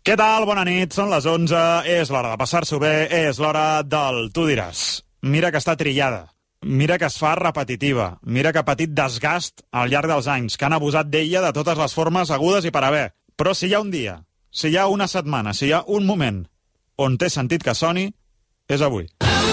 Què tal? Bona nit, són les 11, és l'hora de passar-s'ho bé, és l'hora del Tu diràs. Mira que està trillada, mira que es fa repetitiva, mira que ha patit desgast al llarg dels anys, que han abusat d'ella de totes les formes agudes i per haver. Però si hi ha un dia, si hi ha una setmana, si hi ha un moment on té sentit que soni, és avui.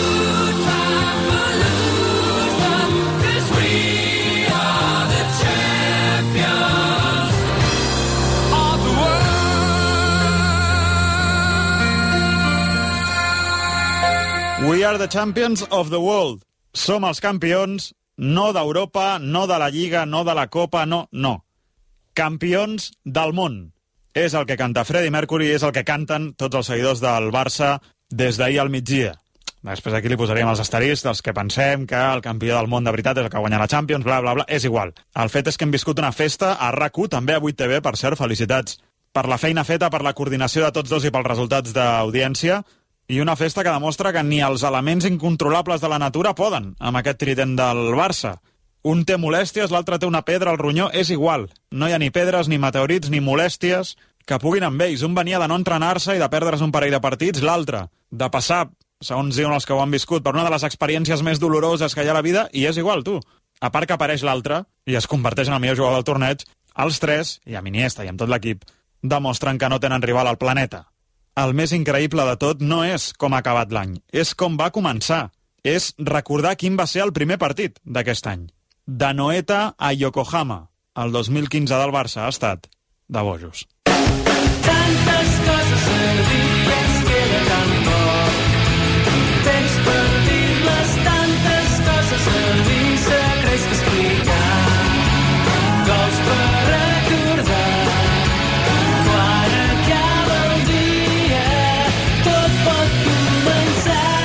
We are the champions of the world. Som els campions, no d'Europa, no de la Lliga, no de la Copa, no. Campions del món. És el que canta Freddie Mercury, és el que canten tots els seguidors del Barça des d'ahir al migdia. Després aquí li posaríem els asteriscs dels que pensem que el campió del món de veritat és el que guanya la Champions, bla, bla, bla. És igual. El fet és que hem viscut una festa a RAC1, també a 8TV, per cert, felicitats per la feina feta, per la coordinació de tots dos i pels resultats d'audiència, i una festa que demostra que ni els elements incontrolables de la natura poden amb aquest trident del Barça. Un té molèsties, l'altre té una pedra al ronyó, és igual. No hi ha ni pedres, ni meteorits, ni molèsties que puguin amb ells. Un venia de no entrenar-se i de perdre's un parell de partits, l'altre de passar, segons diuen els que ho han viscut, per una de les experiències més doloroses que hi ha a la vida, i és igual, tu. A part que apareix l'altre i es converteix en el millor jugador del torneig, els tres, i amb Iniesta i amb tot l'equip, demostren que no tenen rival al planeta. El més increïble de tot no és com ha acabat l'any, és com va començar. És recordar quin va ser el primer partit d'aquest any. De Noeta a Yokohama, el 2015 del Barça, ha estat de bojos. Tantes coses a dir que ens queda tan poc. Temps per dir-les, tantes coses a dir, secrets que explicar. Gols per recordar. Quan acaba el dia, tot pot començar.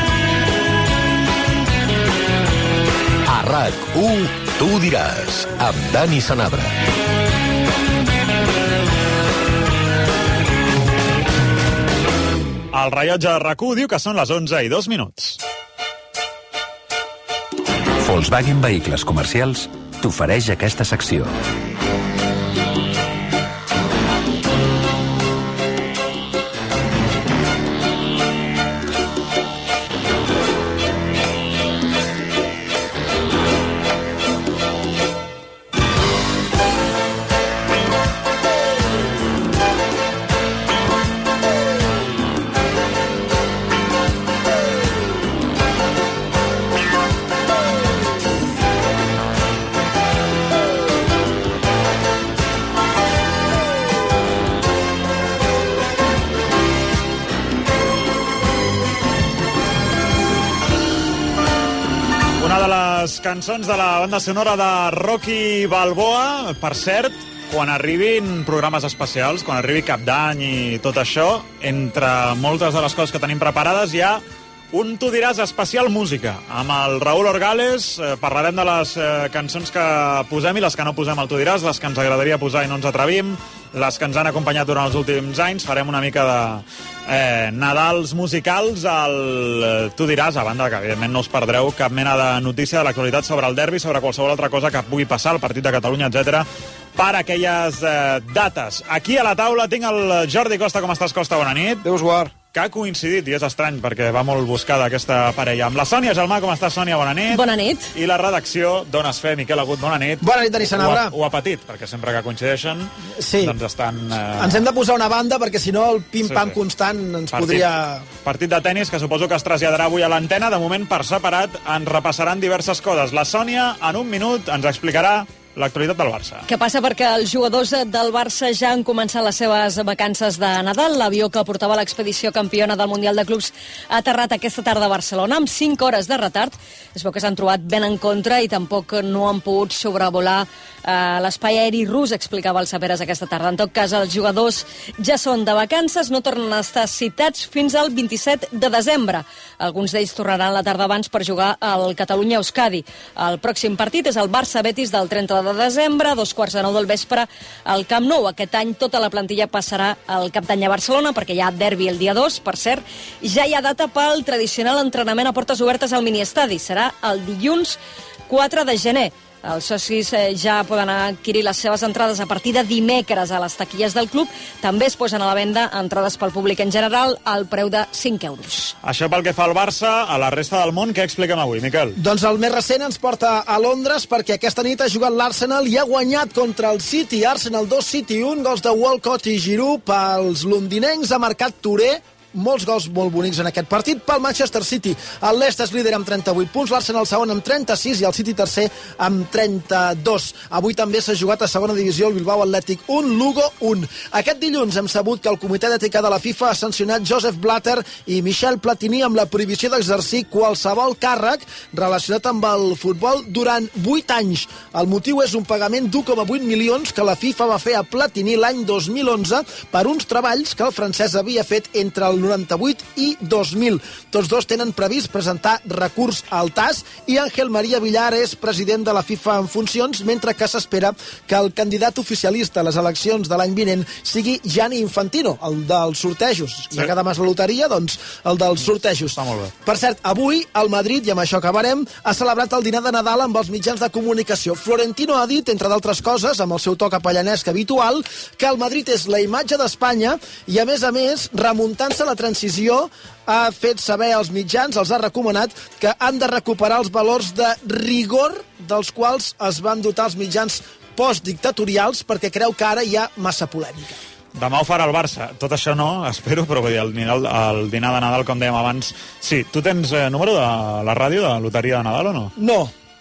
A RAC1, Tu diràs, amb Dani Sanabra. El rellotge de RAC1 diu que són les 11:02. Volkswagen Vehicles Comercials t'ofereix aquesta secció. Cançons de la banda sonora de Rocky Balboa. Per cert, quan arribin programes especials, quan arribi Cap d'Any i tot això, entre moltes de les coses que tenim preparades hi ha un Tu diràs especial música. Amb el Raúl Orgales parlarem de les cançons que posem i les que no posem al Tu diràs, les que ens agradaria posar i no ens atrevim, les que ens han acompanyat durant els últims anys. Farem una mica de Nadals musicals al Tu diràs, a banda que evidentment no us perdreu cap mena de notícia de l'actualitat sobre el derbi, sobre qualsevol altra cosa que pugui passar, el partit de Catalunya, etc. per aquelles dates. Aquí a la taula tinc el Jordi Costa. Com estàs, Costa? Bona nit. Déu us guard. Que ha coincidit, i és estrany, perquè va molt buscada aquesta parella. Amb la Sònia Gelmà. Com estàs, Sònia? Bona nit. Bona nit. I la redacció, dones fe, Miquel Agut. Bona nit. Bona nit, Dani Sanabra. Ho ha patit, perquè sempre que coincideixen, sí, doncs estan... Ens hem de posar una banda, perquè si no el pim-pam constant ens podria... Partit de tennis que suposo que es traslladarà avui a l'antena. De moment, per separat, ens repassaran diverses coses. La Sònia, en un minut, ens explicarà l'actualitat del Barça. Què passa? Perquè els jugadors del Barça ja han començat les seves vacances de Nadal. L'avió que portava l'expedició campiona del Mundial de Clubs ha aterrat aquesta tarda a Barcelona amb 5 hores de retard. Es veu que s'han trobat ben en contra i tampoc no han pogut sobrevolar l'espai aeri rus, explicava el Saperes aquesta tarda. En tot cas, els jugadors ja són de vacances, no tornen a estar citats fins al 27 de desembre. Alguns d'ells tornaran la tarda abans per jugar al Catalunya-Euskadi. El pròxim partit és el Barça-Betis del 30 de desembre, a 2:45 del vespre al Camp Nou. Aquest any tota la plantilla passarà al Cap d'Any a Barcelona, perquè hi ha derbi el dia 2, per cert. Ja hi ha data pel tradicional entrenament a portes obertes al miniestadi. Serà el dilluns 4 de gener. Els socis ja poden adquirir les seves entrades a partir de dimecres a les taquilles del club. També es posen a la venda entrades pel públic en general al preu de 5 euros. Això pel que fa al Barça. A la resta del món, què expliquem avui, Miquel? Doncs el més recent ens porta a Londres perquè aquesta nit ha jugat l'Arsenal i ha guanyat contra el City. Arsenal 2, City 1, gols de Walcott i Giroud pels londinencs. Ha marcat Touré, molts gols molt bonics en aquest partit pel Manchester City. El Leicester és líder amb 38 punts, l'Arsenal segon amb 36 i el City tercer amb 32. Avui també s'ha jugat a segona divisió el Bilbao Athletic 1, Lugo 1. Aquest dilluns hem sabut que el Comitè d'Ètica de la FIFA ha sancionat Joseph Blatter i Michel Platini amb la prohibició d'exercir qualsevol càrrec relacionat amb el futbol durant 8 anys. El motiu és un pagament d'1,8 milions que la FIFA va fer a Platini l'any 2011 per uns treballs que el francès havia fet entre el 98 i 2000. Tots dos tenen previst presentar recurs al TAS i Ángel María Villar és president de la FIFA en funcions, mentre que s'espera que el candidat oficialista a les eleccions de l'any vinent sigui Gianni Infantino, el dels sortejos. Sí. Ja que demà és la loteria, doncs el dels sortejos. Està molt bé. Per cert, avui el Madrid, i amb això acabarem, ha celebrat el dinar de Nadal amb els mitjans de comunicació. Florentino ha dit, entre d'altres coses, amb el seu to capellanesc habitual, que el Madrid és la imatge d'Espanya i, a més, remuntant-se la transició, ha fet saber als mitjans, els ha recomanat, que han de recuperar els valors de rigor dels quals es van dotar els mitjans postdictatorials, perquè creu que ara hi ha massa polèmica. Demà ho farà el Barça. Tot això no, espero, però vull dir, el dinar de Nadal, com dèiem abans... Sí, tu tens número de la ràdio de loteria de Nadal o no? No.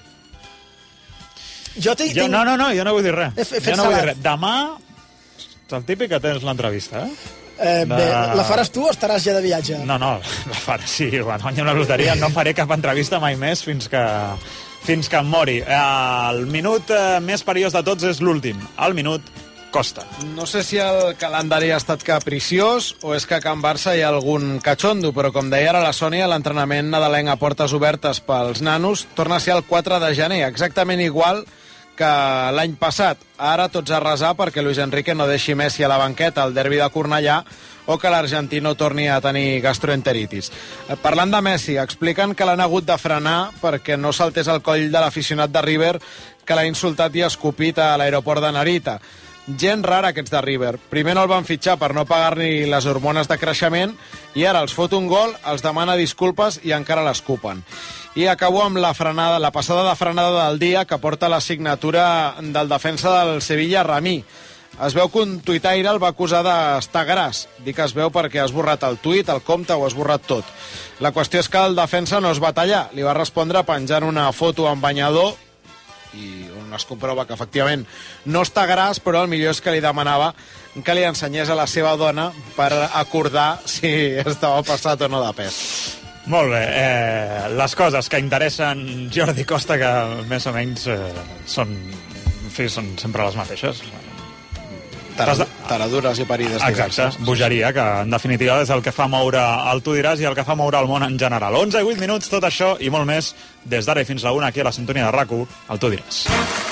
Jo tinc... No, jo no vull dir res. He fet salat. Demà, el típic que tens l'entrevista, Bé, la faràs tu o estaràs ja de viatge? No, la faré, sí, quan guanyi una loteria no faré cap entrevista mai més fins que em mori. El minut més perillós de tots és l'últim. El minut costa. No sé si el calendari ha estat capriciós o és que a Can Barça hi ha algun catxondo, però com deia ara la Sònia, l'entrenament nadalenc a portes obertes pels nanos torna a ser el 4 de gener, exactament igual que l'any passat. Ara tots a resar perquè Luis Enrique no deixi Messi a la banqueta al derbi de Cornellà o que l'argentí no torni a tenir gastroenteritis. Parlant de Messi, expliquen que l'han hagut de frenar perquè no saltés al coll de l'aficionat de River que l'ha insultat i escopit a l'aeroport de Narita. Gent rara aquests de River. Primer no el van fitxar per no pagar-li les hormones de creixement i ara els fot un gol, els demana disculpes i encara l'escupen. I acabo amb la passada de frenada del dia que porta la signatura del defensa del Sevilla, Ramí. Es veu que un tuitaire el va acusar d'estar gras. Dic que es veu perquè ha esborrat el tuit, el compte, ho ha esborrat tot. La qüestió és que el defensa no es va tallar. Li va respondre penjant una foto amb banyador i on es comprova que efectivament no està gras, però el millor és que li demanava que li ensenyés a la seva dona per acordar si estava passat o no de pes. Molt bé, les coses que interessen Jordi Costa, que més o menys són sempre les mateixes. Taradures i parides. Exacte, bogeria, que en definitiva és el que fa moure el Tu diràs i el que fa moure el món en general. 11 i 8 minuts, tot això i molt més, des d'ara i fins a la 1, aquí a la sintonia de RAC1, el Tu diràs.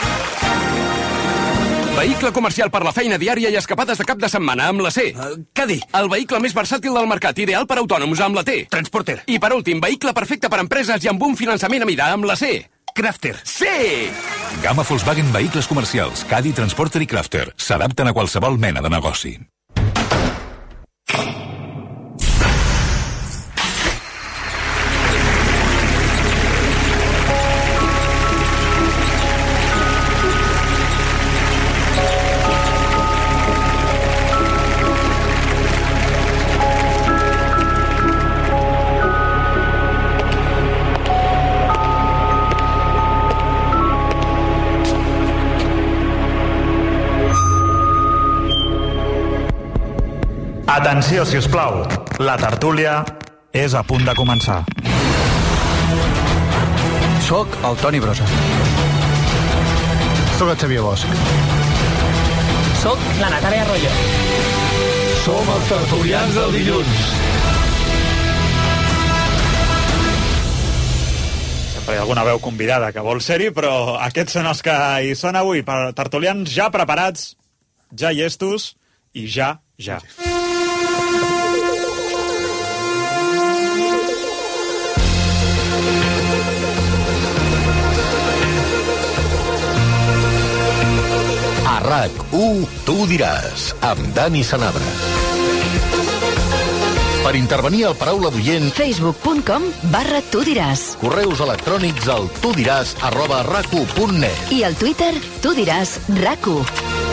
Vehicle comercial per la feina diària i escapades de cap de setmana amb la C. Cadí. El vehicle més versàtil del mercat, ideal per autònoms amb la T. Transporter. I per últim, vehicle perfecte per empreses i amb un finançament a mida amb la C. Crafter. Sí! Gamma Volkswagen Vehicles Comercials, Caddy, Transporter i Crafter. S'adapten a qualsevol mena de negoci. Atenció, si us plau. La tertúlia és a punt de començar. Soc el Toni Brossa. Soc el Xavier Bosch. Soc la Natàlia Arroyo. Som els tertulians del dilluns. Sempre hi ha alguna veu convidada que vol ser-hi, però aquests són els que hi són avui. Tertulians ja preparats, ja llestos i ja. A RAC1, tu diràs, amb Dani Sanabra. Per intervenir al Paraula d'Oient, facebook.com/tu diràs. Correus electrònics al tudiràs@rac1.net. I al Twitter, tu diràs RAC1.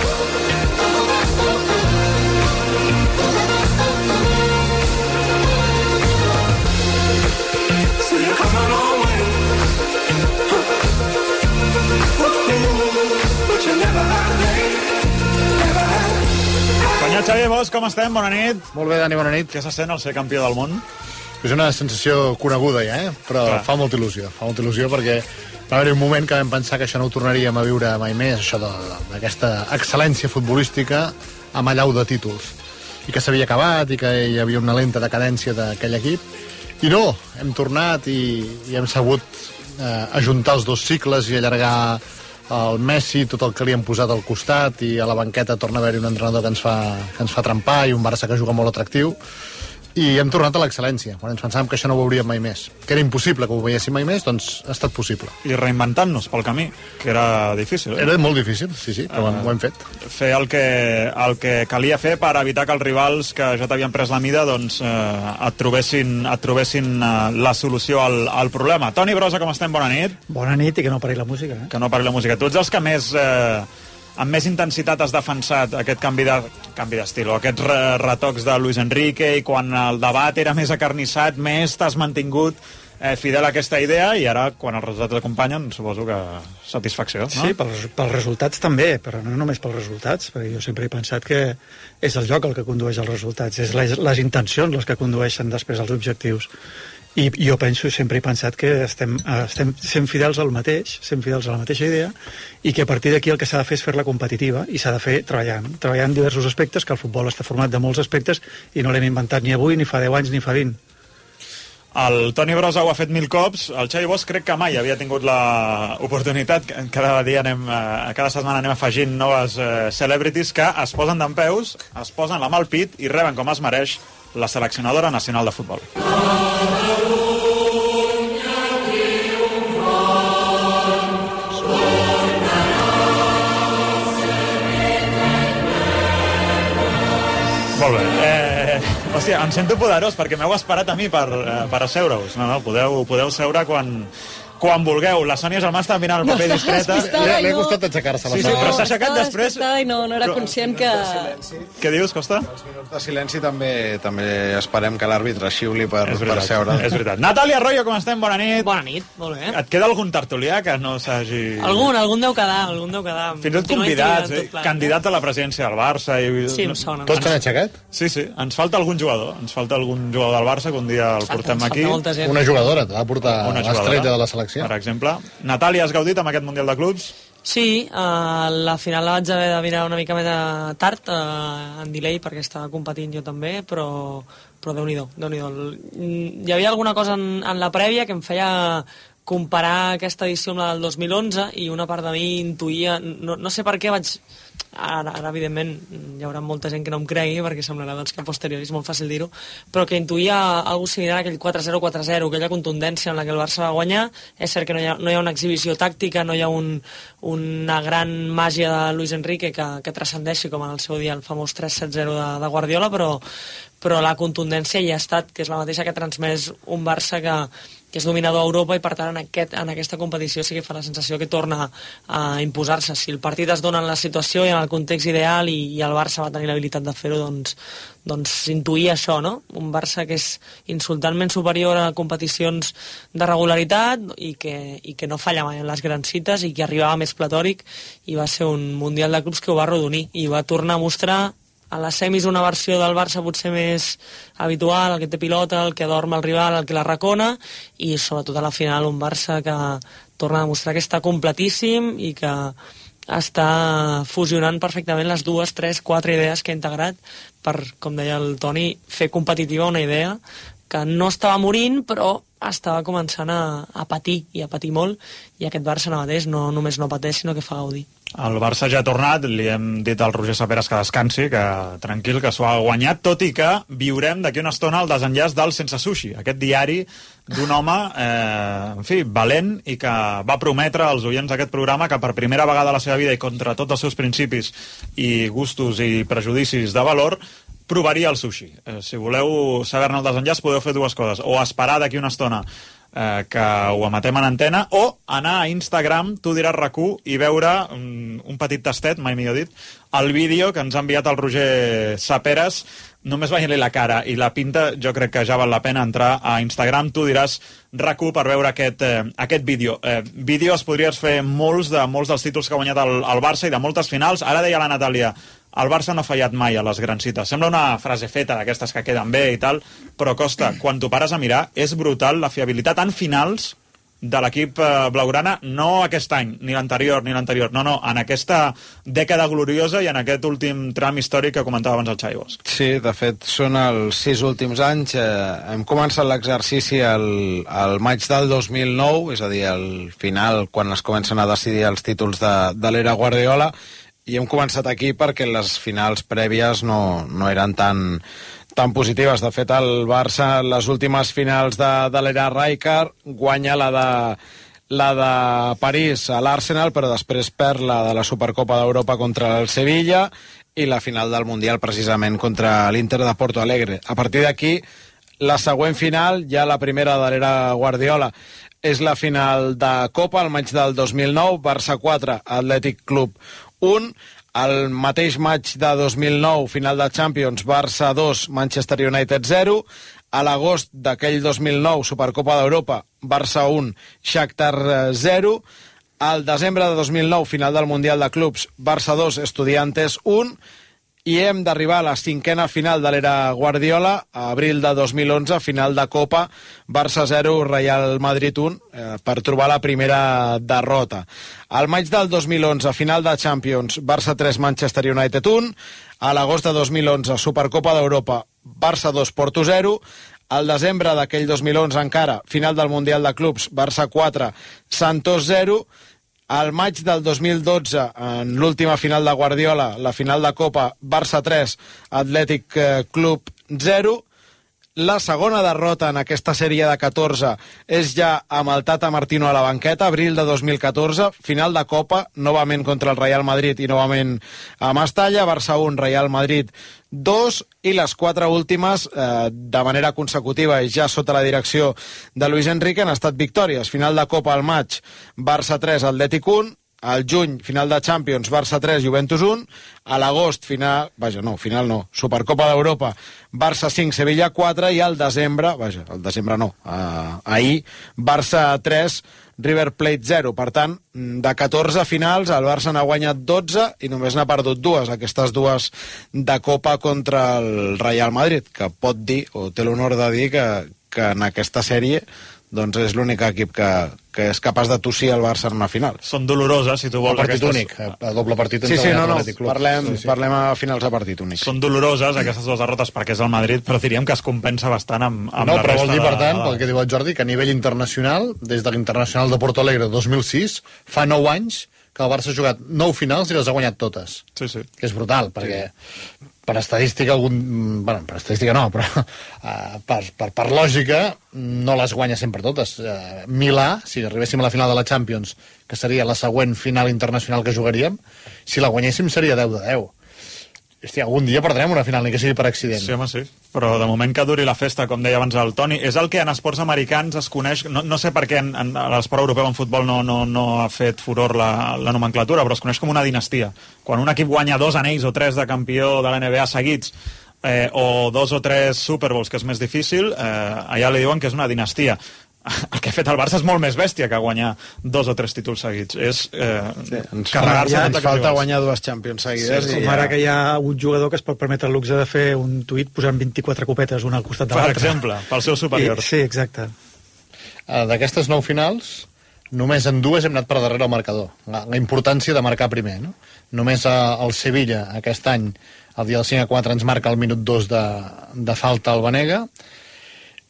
Senyor Xavier Bosch, com estem? Bona nit. Molt bé, Dani, bona nit. Què se sent el ser campió del món? És una sensació coneguda ja, però Clar. fa molta il·lusió. Fa molta il·lusió perquè va haver un moment que vam pensar que això no ho tornaríem a viure mai més, això d'aquesta excel·lència futbolística amb allau de títols. I que s'havia acabat i que hi havia una lenta decadència d'aquell equip. I no, hem tornat i hem sabut ajuntar els dos cicles i allargar el Messi, tot el que li han posat al costat, i a la banqueta torna a haver-hi un entrenador que ens fa trempar i un Barça que juga molt atractiu, i hem tornat a l'excel·lència. Quan ens pensàvem que això no ho veuríem mai més, que era impossible que ho veiéssim mai més, doncs ha estat possible. I reinventant-nos pel camí, que era difícil. Era molt difícil, sí, però ho hem fet. Fer el que calia fer per evitar que els rivals que ja t'havien pres la mida doncs, et trobessin la solució al problema. Toni Brosa, com estem? Bona nit. Bona nit i que no pari la música. Que no pari la música. Tu ets els que més... amb més intensitat has defensat aquest canvi d'estil o aquests retocs de Luis Enrique, i quan el debat era més acarnissat, més t'has mantingut fidel a aquesta idea, i ara, quan els resultats acompanyen, suposo que satisfacció, no? Sí, pels resultats també, però no només pels resultats, perquè jo sempre he pensat que és el joc el que condueix als resultats, és les intencions les que condueixen després als objectius. I jo sempre he pensat que estem sent fidels al mateix, sent fidels a la mateixa idea, i que a partir d'aquí el que s'ha de fer és fer-la competitiva, i s'ha de fer treballant diversos aspectes, que el futbol està format de molts aspectes, i no l'hem inventat ni avui, ni fa 10 anys, ni fa 20. El Toni Brosa ho ha fet 1000 cops, el Xavi Bosch crec que mai havia tingut l'oportunitat, cada setmana anem afegint noves celebrities que es posen dempeus, es posen la mà al pit i reben com es mereix la seleccionadora nacional de futbol. Molt bé. Hòstia, em sento poderós perquè m'heu esperat a mi per asseure-us. No, podeu seure quan vulgueu. La Sònia Gelmà estava mirant el paper discreta. Li ha costat aixecar-se. Sí, però s'ha aixecat després. I no era conscient que... Què dius, Costa? Els minuts de silenci també esperem que l'àrbitre xiuli per seure. És veritat. Natàlia Arroyo, com estem? Bona nit. Bona nit, molt bé. Et queda algun tertulià que no s'hagi... Algun deu quedar, Fins i tot convidats, candidat a la presidència del Barça. Sí, em sona. Tots s'han aixecat? Sí, ens falta algun jugador. Ens falta algun jugador del Barça que un dia el portem aquí. Una jugadora, t'ha de portar l'estrella de la selecció. Per exemple. Natàlia, has gaudit amb aquest Mundial de Clubs? Sí, la final la vaig haver de mirar una mica més tard, en delay, perquè estava competint jo també, però Déu-n'hi-do. Hi havia alguna cosa en la prèvia que em feia comparar aquesta edició amb la del 2011, i una part de mi intuïa, no sé per què vaig... Ara, evidentment, hi haurà molta gent que no em cregui, perquè semblarà que a posteriori és molt fàcil dir-ho, però que intuïa alguna similar a aquell 4-0-4-0, aquella contundència en la que el Barça va guanyar. És cert que no hi ha una exhibició tàctica, no hi ha una gran màgia de Luis Enrique que transcendeixi, com en el seu dia el famós 3-7-0 de Guardiola, però la contundència hi ha estat, que és la mateixa que ha transmès un Barça que és dominador a Europa, i per tant en aquesta competició sí que fa la sensació que torna a imposar-se. Si el partit es dona en la situació i en el context ideal, i el Barça va tenir l'habilitat de fer-ho, doncs intuïa això, no? Un Barça que és insultantment superior a competicions de regularitat i que no falla mai en les grans cites, i que arribava més platòric, i va ser un Mundial de Clubs que ho va arrodonir i va tornar a mostrar a les semis una versió del Barça potser més habitual, el que té pilota, el que adorm el rival, el que la racona, i sobretot a la final un Barça que torna a demostrar que està completíssim i que està fusionant perfectament les 2, 3, 4 idees que ha integrat per, com deia el Toni, fer competitiva una idea que no estava morint, però estava començant a patir, i a patir molt, i aquest Barça ara mateix no només no pateix, sinó que fa gaudir. El Barça ja ha tornat, li hem dit al Roger Saperas que descansi, que tranquil, que s'ho ha guanyat, tot i que viurem d'aquí una estona el desenllaç del Sense Sushi, aquest diari d'un home, en fi, valent, i que va prometre als oients d'aquest programa que per primera vegada a la seva vida i contra tots els seus principis i gustos i prejudicis de valor, provaria el sushi. Si voleu saber-ne el desenllaç podeu fer dues coses, o esperar d'aquí una estona que ho emetem en antena, o anar a Instagram, tu diràs RAC1, i veure un petit tastet, mai millor dit, el vídeo que ens ha enviat el Roger Saperas. Només veient-li la cara i la pinta, jo crec que ja val la pena entrar a Instagram, tu diràs RAC1, per veure aquest vídeo. Vídeo es podries fer molts dels títols que ha guanyat el Barça i de moltes finals. Ara deia la Natàlia, el Barça no ha fallat mai a les grans cites. Sembla una frase feta d'aquestes que queden bé i tal, però costa, quan t'ho pares a mirar, és brutal la fiabilitat en finals de l'equip blaugrana, no aquest any, ni l'anterior, no, en aquesta dècada gloriosa i en aquest últim tram històric que comentava abans el Xavi Bosch. Sí, de fet, són els 6 últims anys. Hem començat l'exercici al maig del 2009, és a dir, al final, quan es comencen a decidir els títols de l'era Guardiola, i hem començat aquí perquè les finals prèvies no eren tan positives. De fet, el Barça, les últimes finals de l'era Rijkaard, guanya la de París a l'Arsenal, però després perd la de la Supercopa d'Europa contra el Sevilla i la final del Mundial precisament contra l'Inter de Porto Alegre. A partir d'aquí, la següent final, ja la primera de l'era Guardiola, és la final de Copa, al maig del 2009, Barça 4, Atlètic Club 1. El mateix maig de 2009, final de Champions, Barça 2, Manchester United 0. A l'agost d'aquell 2009, Supercopa d'Europa, Barça 1, Shakhtar 0. Al desembre de 2009, final del Mundial de Clubs, Barça 2, Estudiantes 1. I hem d'arribar a la cinquena final de l'era Guardiola, a abril de 2011, final de Copa, Barça 0, Real Madrid 1, per trobar la primera derrota. Al maig del 2011, final de Champions, Barça 3, Manchester United 1. A l'agost de 2011, Supercopa d'Europa, Barça 2, Porto 0. Al desembre d'aquell 2011 encara, final del Mundial de Clubs, Barça 4, Santos 0. Al maig del 2012, en l'última final de Guardiola, la final de Copa, Barça 3, Atlètic Club 0. La segona derrota en aquesta sèrie de 14 és ja amb el Tata Martino a la banqueta, abril de 2014, final de Copa, novament contra el Real Madrid i novament a Mestalla, Barça 1, Real Madrid 2, i les 4 últimes, de manera consecutiva i ja sota la direcció de Luis Enrique, han estat victòries. Final de Copa al maig, Barça 3, Atlètic 1, al juny, final de Champions, Barça 3, Juventus 1, a l'agost, Supercopa d'Europa, Barça 5, Sevilla 4, i al desembre, ahir, Barça 3, River Plate 0. Per tant, de 14 finals, el Barça n'ha guanyat 12 i només n'ha perdut 2, aquestes dues de Copa contra el Real Madrid, que pot dir, o té l'honor de dir, que en aquesta sèrie doncs és l'únic equip que és capaç de tossir el Barça en una final. Són doloroses, si tu vols. A partit únic, a doble partit. Parlem a finals de partit únic. Són doloroses aquestes dues derrotes perquè és el Madrid, però diríem que es compensa bastant amb la resta. Però vol dir, per tant, pel que diu el Jordi, que a nivell internacional, des de l'Internacional de Porto Alegre 2006, fa 9 anys que el Barça ha jugat 9 finals i les ha guanyat totes. Sí. Que és brutal, perquè per estadística, per estadística no, però per lògica no les guanya sempre totes. Milà, si arribéssim a la final de la Champions, que seria la següent final internacional que jugaríem, si la guanyéssim seria 10 de 10. Hòstia, algun dia perdrem una final, ni que sigui per accident. Sí, home, sí. Però de moment que duri la festa, com deia abans el Toni, és el que en esports americans es coneix, no sé per què en l'esport europeu en futbol no ha fet furor la nomenclatura, però es coneix com una dinastia. Quan un equip guanya 2 anells o 3 de campió de la NBA seguits, o 2 o 3 Super Bowls, que és més difícil, allà li diuen que és una dinastia. El que ha fet el Barça és molt més bèstia que guanyar 2 o 3 títols seguits. És carregar-se. Ens falta guanyar 2 Champions seguides. Sí, com ara que hi ha un jugador que es pot permetre el luxe de fer un tuit posant 24 copetes una al costat de l'altre. Per exemple, pel seu superior. Sí, exacte. D'aquestes 9 finals, només en 2 hem anat per darrere el marcador. La importància de marcar primer, no? Només el Sevilla, aquest any, el dia del 5-4, ens marca el minut 2 de falta al Banega.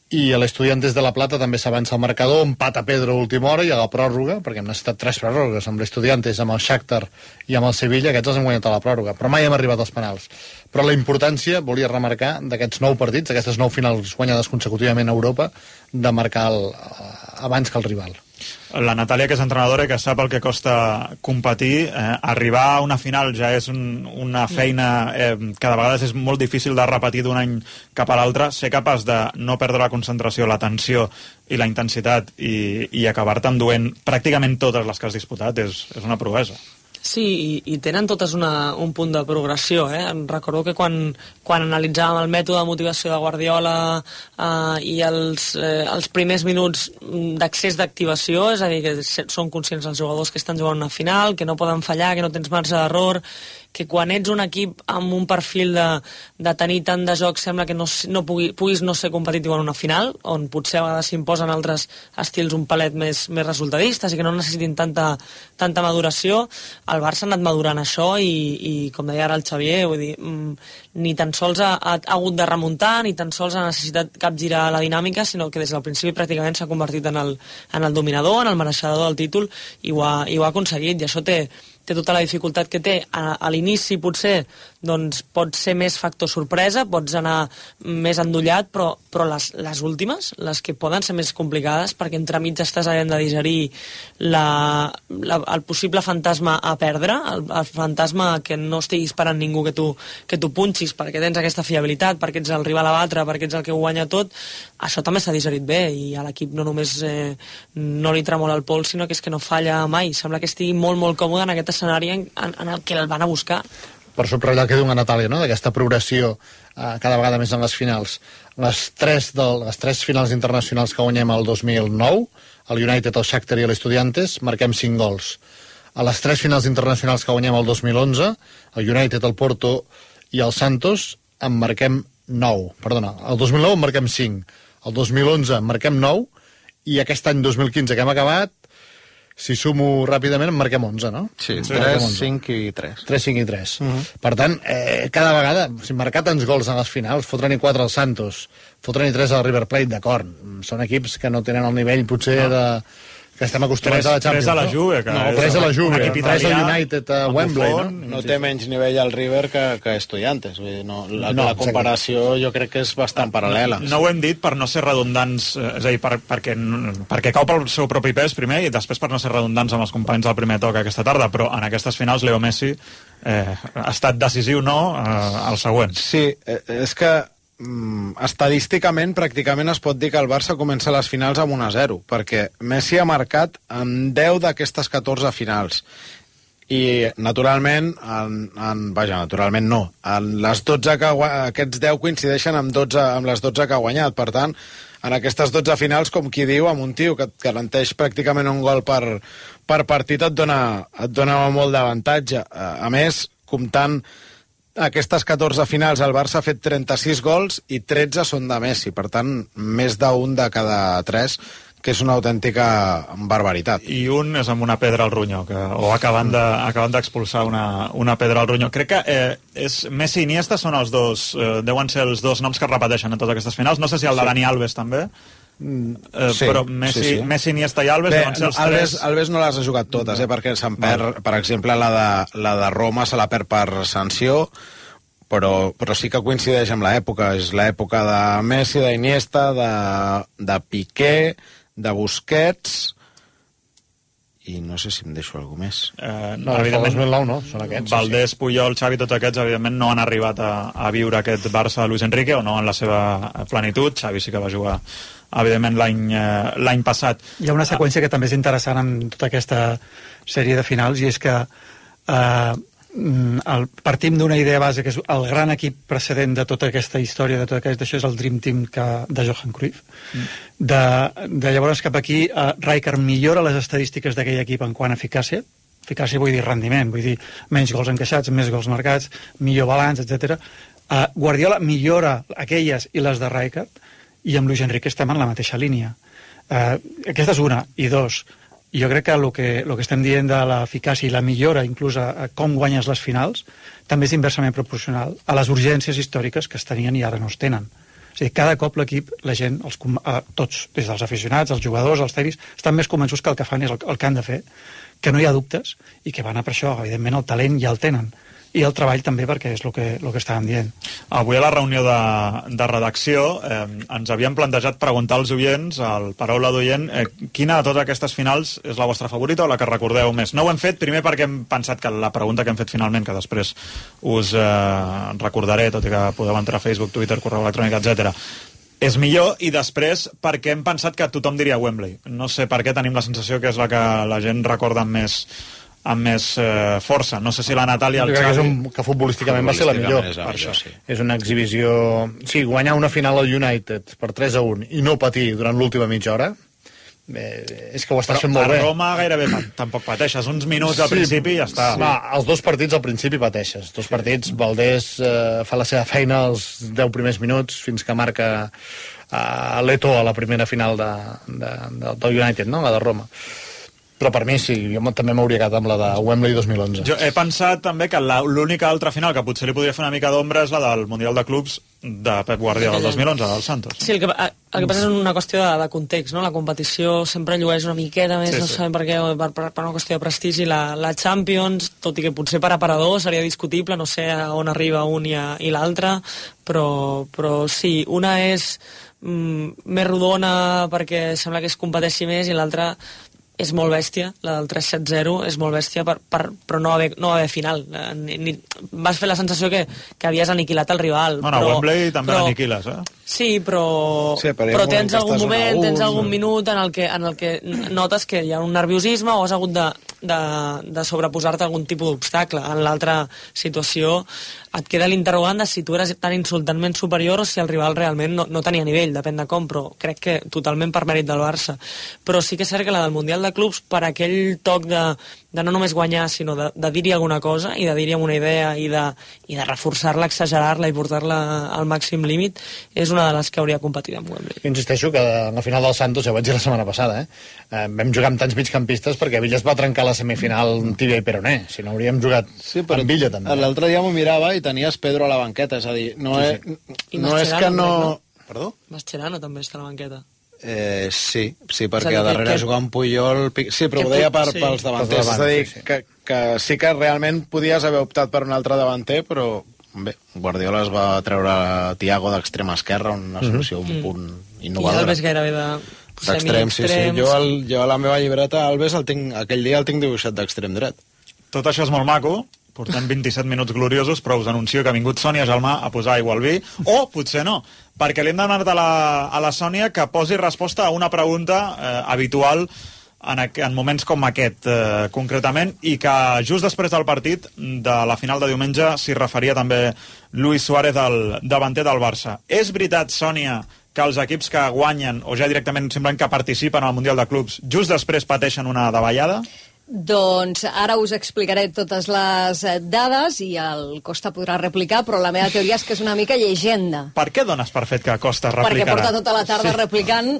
i a l'Estudiantes de La Plata també s'avança el marcador, empat a Pedro a última hora i a la pròrroga, perquè hem necessitat 3 pròrrogues amb l'Estudiantes, amb el Shakhtar i amb el Sevilla, aquests els hem guanyat a la pròrroga, però mai hem arribat als penals. Però la importància, volia remarcar, d'aquests 9 partits, d'aquestes 9 finals guanyades consecutivament a Europa, de marcar abans que el rival. La Natàlia, que és entrenadora i que sap el que costa competir, arribar a una final ja és una feina que de vegades és molt difícil de repetir d'un any cap a l'altre. Ser capaç de no perdre la concentració, l'atenció i la intensitat i acabar-te enduent pràcticament totes les que has disputat és una proesa. Sí, i tenen totes un punt de progressió. Recordo que quan analitzàvem el mètode de motivació de Guardiola i els primers minuts d'accés d'activació, és a dir, que són conscients dels jugadors que estan jugant una final, que no poden fallar, que no tens marge d'error, que quan ets un equip amb un perfil de tenir tant de joc sembla que puguis no ser competitiu en una final, on potser a vegades s'imposen altres estils un palet més resultadistes i que no necessitin tanta maduració. El Barça ha anat madurant això i com deia ara el Xavier, vull dir, ni tan sols ha hagut de remuntar, ni tan sols ha necessitat capgirar la dinàmica, sinó que des del principi pràcticament s'ha convertit en el dominador, en el mereixedor del títol, i ho ha aconseguit, i això té tota la dificultat que té. A l'inici potser doncs, pot ser més factor sorpresa, pots anar més endollat, però les últimes, les que poden ser més complicades, perquè entremig estàs havent de digerir el possible fantasma a perdre, el fantasma que no estigui esperant ningú que tu punxis, perquè tens aquesta fiabilitat, perquè ets el rival a batre, perquè ets el que ho guanya tot, això també s'ha digerit bé, i a l'equip no només no li tremola el pols, sinó que és que no falla mai. Sembla que estigui molt, molt còmode en aquest escenari en el que el van a buscar. Per subratllar el que diu una Natàlia, no? D'aquesta progressió cada vegada més en les finals. Les tres finals internacionals que guanyem el 2009, el United, el Shakhtar i l'Estudiantes, marquem 5 gols. A les 3 finals internacionals que guanyem el 2011, el United, el Porto i el Santos, en marquem 9. Perdona, el 2009 en marquem 5. El 2011 en marquem 9 i aquest any 2015 que hem acabat, si sumo ràpidament, en marquem 11, no? Sí, 3, 5 i 3. 3, 5 i 3. Per tant, cada vegada, si marcar tants gols en les finals, fotre-n'hi 4 al Santos, fotre-n'hi 3 al River Plate, d'acord, són equips que no tenen el nivell, potser, que estem acostumats a la Champions. 3 a la Juve. 3 a la Juve, 3 al United a Wembley. No té menys nivell al River que Estudiantes. La comparació jo crec que és bastant paral·lela. No ho hem dit per no ser redundants, és a dir, perquè cau pel seu propi pes primer i després per no ser redundants amb els companys del primer toc aquesta tarda, però en aquestes finals Leo Messi ha estat decisiu al següent. Sí, és que estadísticament pràcticament es pot dir que el Barça comença les finals amb 1-0, perquè Messi ha marcat en 10 d'aquestes 14 finals i naturalment naturalment no, les 12 aquests 10 coincideixen amb les 12 que ha guanyat. Per tant, en aquestes 12 finals, com qui diu, amb un tio que et garanteix pràcticament un gol per partit, et dona molt d'avantatge. A més, comptant aquestes 14 finals, el Barça ha fet 36 gols i 13 són de Messi, per tant, més d'un de cada 3, que és una autèntica barbaritat. I un és amb una pedra al ronyó, o acabant d'expulsar una pedra al ronyó. Crec que Messi i Iniesta són els dos, deuen ser els dos noms que es repeteixen en totes aquestes finals. No sé si el de Dani Alves també, però Messi, Iniesta i Alves deuen ser els tres. Alves no les ha jugat totes, perquè se'n perd, per exemple, la de Roma se la perd per sanció, però sí que coincideix amb l'època. És l'època de Messi, d'Iniesta, de Piqué, de Busquets, i no sé si em deixo alguna més. No, el 2009 no, són aquests. Valdés, Puyol, Xavi, tots aquests, evidentment, no han arribat a viure aquest Barça de Luis Enrique, o no en la seva plenitud. Xavi sí que va jugar, evidentment, l'any passat. Hi ha una seqüència que també és interessant en tota aquesta sèrie de finals, i és que partim d'una idea base, que és el gran equip precedent de tota aquesta història, de tot aquest, això és el Dream Team de Johan Cruyff. De llavors cap aquí, Rijkaard millora les estadístiques d'aquell equip en quant a eficàcia vull dir rendiment, vull dir menys gols encaixats, més gols marcats, millor balanç, etc. Guardiola millora aquelles i les de Rijkaard, i amb Luis Enrique estem en la mateixa línia. Aquesta és una. I dos, jo crec que el que estem dient de l'eficàcia i la millora, inclús a com guanyes les finals, també és inversament proporcional a les urgències històriques que es tenien i ara no es tenen. És a dir, cada cop l'equip, la gent, tots, des dels aficionats, els jugadors, els tècnics, estan més convençuts que el que fan és el que han de fer, que no hi ha dubtes, i que van a per això. Evidentment, el talent ja el tenen. I el treball també, perquè és el que estàvem dient. Avui a la reunió de redacció ens havíem plantejat preguntar als oients, al Paraula d'Oient, quina de totes aquestes finals és la vostra favorita o la que recordeu més. No ho hem fet, primer perquè hem pensat que la pregunta que hem fet finalment, que després us recordaré, tot i que podeu entrar a Facebook, Twitter, correu electrònic, etc., és millor, i després perquè hem pensat que tothom diria Wembley. No sé per què tenim la sensació que és la que la gent recorda amb més força. No sé si la Natàlia... Jo crec que futbolísticament va ser la millor. És una exhibició... Sí, guanyar una final al United per 3-1 i no patir durant l'última mitja hora, és que ho estàs fent molt bé. A Roma gairebé tampoc pateixes. Uns minuts al principi i ja està. Els dos partits al principi pateixes. Els dos partits, Valdés fa la seva feina als 10 primers minuts fins que marca l'Eto a la primera final del United, no? La de Roma. Però per mi sí, jo també m'hauria quedat amb la de Wembley 2011. Jo he pensat també que l'única altra final que potser li podria fer una mica d'ombra és la del Mundial de Clubs de Pep Guardiola del 2011, del Santos. Sí, el que passa és una qüestió de context, no? La competició sempre llueix una miqueta més, no sabem per què, per una qüestió de prestigi. La Champions, tot i que potser per aparador seria discutible, no sé on arriba un i l'altre, però sí, una és més rodona perquè sembla que es competeixi més, i l'altra és molt bèstia, la del 3-7-0 és molt bèstia, però no va haver final. Vas fer la sensació que havies aniquilat el rival. A Wembley també l'aniquiles, Sí, però tens algun moment, tens algun minut en el que notes que hi ha un nerviosisme o has hagut de sobreposar-te algun tipus d'obstacle. En l'altra situació et queda l'interrogant de si tu eres tan insultantment superior o si el rival realment no tenia nivell, depèn de com, però crec que totalment per mèrit del Barça. Però sí que és cert que la del Mundial de Clubs, per aquell toc de no només guanyar, sinó de dir-hi alguna cosa i de dir-hi una idea i de reforçar-la, exagerar-la i portar-la al màxim límit, és una de les que hauria competit amb Wembley. Jo insisteixo que en la final del Santos, ja ho vaig dir la setmana passada, vam jugar amb tants migcampistes perquè Villa es va trencar la semifinal Tibia i Peroné, si no hauríem jugat amb Villa també. L'altre dia m'ho mirava i tenies Pedro a la banqueta, és a dir, no és que no... Perdó? Mascherano també està a la banqueta. Sí, perquè a darrere jugar amb Puyol... Sí, però ho deia pels davanters. És a dir, que sí que realment podies haver optat per un altre davanter, però bé, Guardiola es va treure Thiago d'extrema esquerra, una solució un punt innovadora. I Alves gairebé d'extrem, sí. Jo a la meva llibreta Alves aquell dia el tinc dibuixat d'extrem dret. Tot això és molt maco, portem 27 minuts gloriosos, però us anuncio que ha vingut Sònia Gelmà a posar aigua al vi, o potser no, perquè li hem demanat a la Sònia que posi resposta a una pregunta habitual en moments com aquest, concretament, i que just després del partit de la final de diumenge s'hi referia també Luis Suárez, el davanter del Barça. És veritat, Sònia, que els equips que guanyen, o ja directament simplement que participen al Mundial de Clubs, just després pateixen una davallada? Doncs ara us explicaré totes les dades i el Costa podrà replicar, però la meva teoria és que és una mica llegenda. Per què dones per fet que Costa replicarà? Perquè porta tota la tarda replicant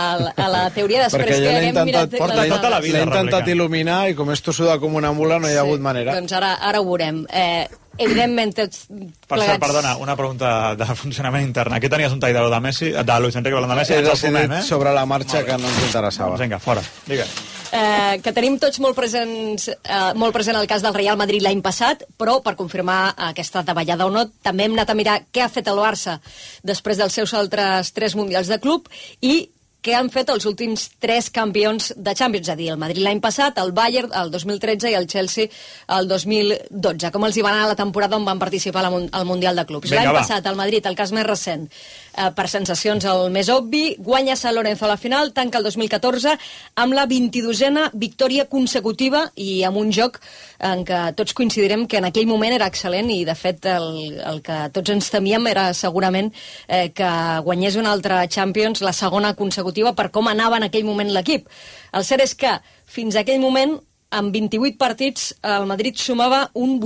a la teoria després que hem mirat... Porta tota la vida replicant. L'he intentat il·luminar i com és tossuda com una mula no hi ha hagut manera. Doncs ara ho veurem. Evidentment, tots plegats... Perdona, una pregunta de funcionament intern. Aquí tenies un tall de Messi, de Luis Enrique de Messi. He decidit sobre la marxa que no ens interessava. Doncs vinga, fora. Digues. Que tenim tots molt present el cas del Real Madrid l'any passat, però per confirmar aquesta davallada o no, també hem anat a mirar què ha fet el Barça després dels seus altres 3 mundials de club i què han fet els últims 3 campions de Champions, és a dir, el Madrid l'any passat, el Bayern el 2013 i el Chelsea el 2012. Com els hi va anar la temporada on van participar al Mundial de Clubs. L'any passat, el Madrid, el cas més recent, per sensacions el més obvi, guanya San Lorenzo a la final, tanca el 2014 amb la 22a victòria consecutiva i amb un joc en què tots coincidirem que en aquell moment era excel·lent i de fet el que tots ens temíem era segurament que guanyés una altra Champions, la segona consecutiva, per com anava en aquell moment l'equip. El cert és que fins a aquell moment amb 28 partits el Madrid sumava un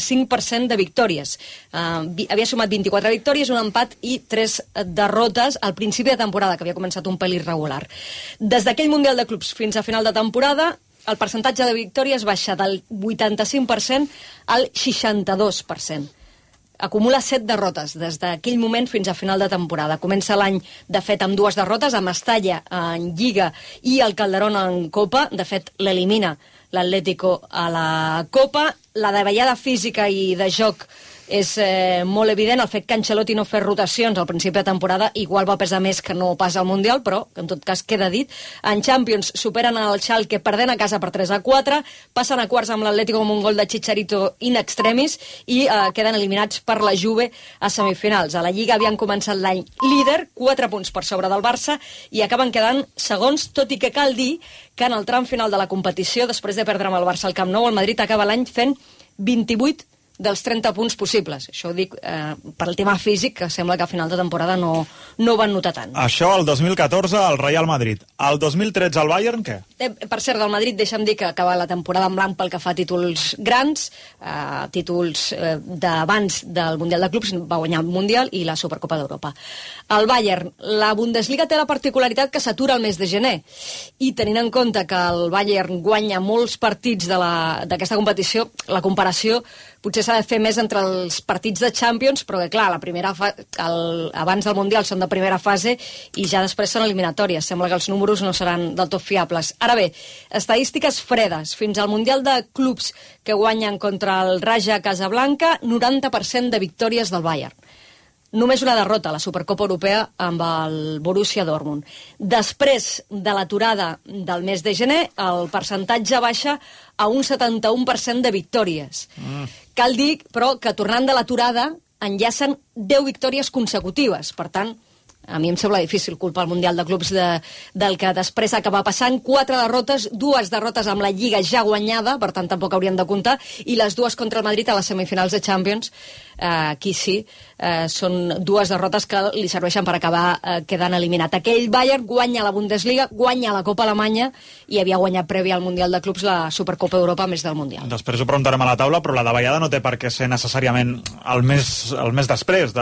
85% de victòries. Havia sumat 24 victòries, un empat i 3 derrotes al principi de temporada, que havia començat un pèl irregular. Des d'aquell Mundial de Clubs fins a final de temporada, el percentatge de victòries baixa del 85% al 62%. acumula 7 derrotes des d'aquell moment fins a final de temporada. Comença l'any, de fet, amb 2 derrotes, a Mestalla en Lliga i el Calderón en Copa. De fet, l'elimina l'Atlético a la Copa. La davallada física i de joc és molt evident. El fet que Ancelotti no fes rotacions al principi de temporada igual va pesar més que no pas al Mundial, però en tot cas queda dit. En Champions superen el Schalke perdent a casa per 3-4, passen a quarts amb l'Atlético amb un gol de Chicharito in extremis i queden eliminats per la Juve a semifinals. A la Lliga havien començat l'any líder, 4 punts per sobre del Barça, i acaben quedant segons, tot i que cal dir que en el tram final de la competició, després de perdre amb el Barça al Camp Nou, el Madrid acaba l'any fent 28 dels 30 punts possibles. Això ho dic per al tema físic, que sembla que a final de temporada no van notar tant. Això el 2014 al Real Madrid. El 2013 al Bayern, què? Per cert, del Madrid deixa'm dir que acaba la temporada en blanc pel que fa a títols grans, títols d'abans del Mundial de Clubs, va guanyar el Mundial i la Supercopa d'Europa. El Bayern, la Bundesliga té la particularitat que s'atura el mes de gener, i tenint en compte que el Bayern guanya molts partits d'aquesta competició, la comparació potser s'ha de fer més entre els partits de Champions, però que clar, abans del Mundial són de primera fase i ja després són eliminatòries. Sembla que els números no seran del tot fiables. Ara bé, estadístiques fredes. Fins al Mundial de Clubs que guanyen contra el Raja Casablanca, 90% de victòries del Bayern. Només una derrota a la Supercopa Europea amb el Borussia Dortmund. Després de l'aturada del mes de gener, el percentatge baixa a un 71% de victòries. Cal dir, però, que tornant de l'aturada enllacen 10 victòries consecutives. Per tant, a mi em sembla difícil culpar el Mundial de Clubs del que després acaba passant. 4 derrotes, 2 derrotes amb la Lliga ja guanyada, per tant tampoc haurien de comptar, i les 2 contra el Madrid a les semifinals de Champions. Aquí sí, són 2 derrotes que li serveixen per acabar quedant eliminat. Aquell Bayern guanya la Bundesliga, guanya la Copa Alemanya i havia guanyat previ al Mundial de Clubs la Supercopa d'Europa a més del Mundial. Després ho preguntarem a la taula, però la davallada no té per què ser necessàriament el mes després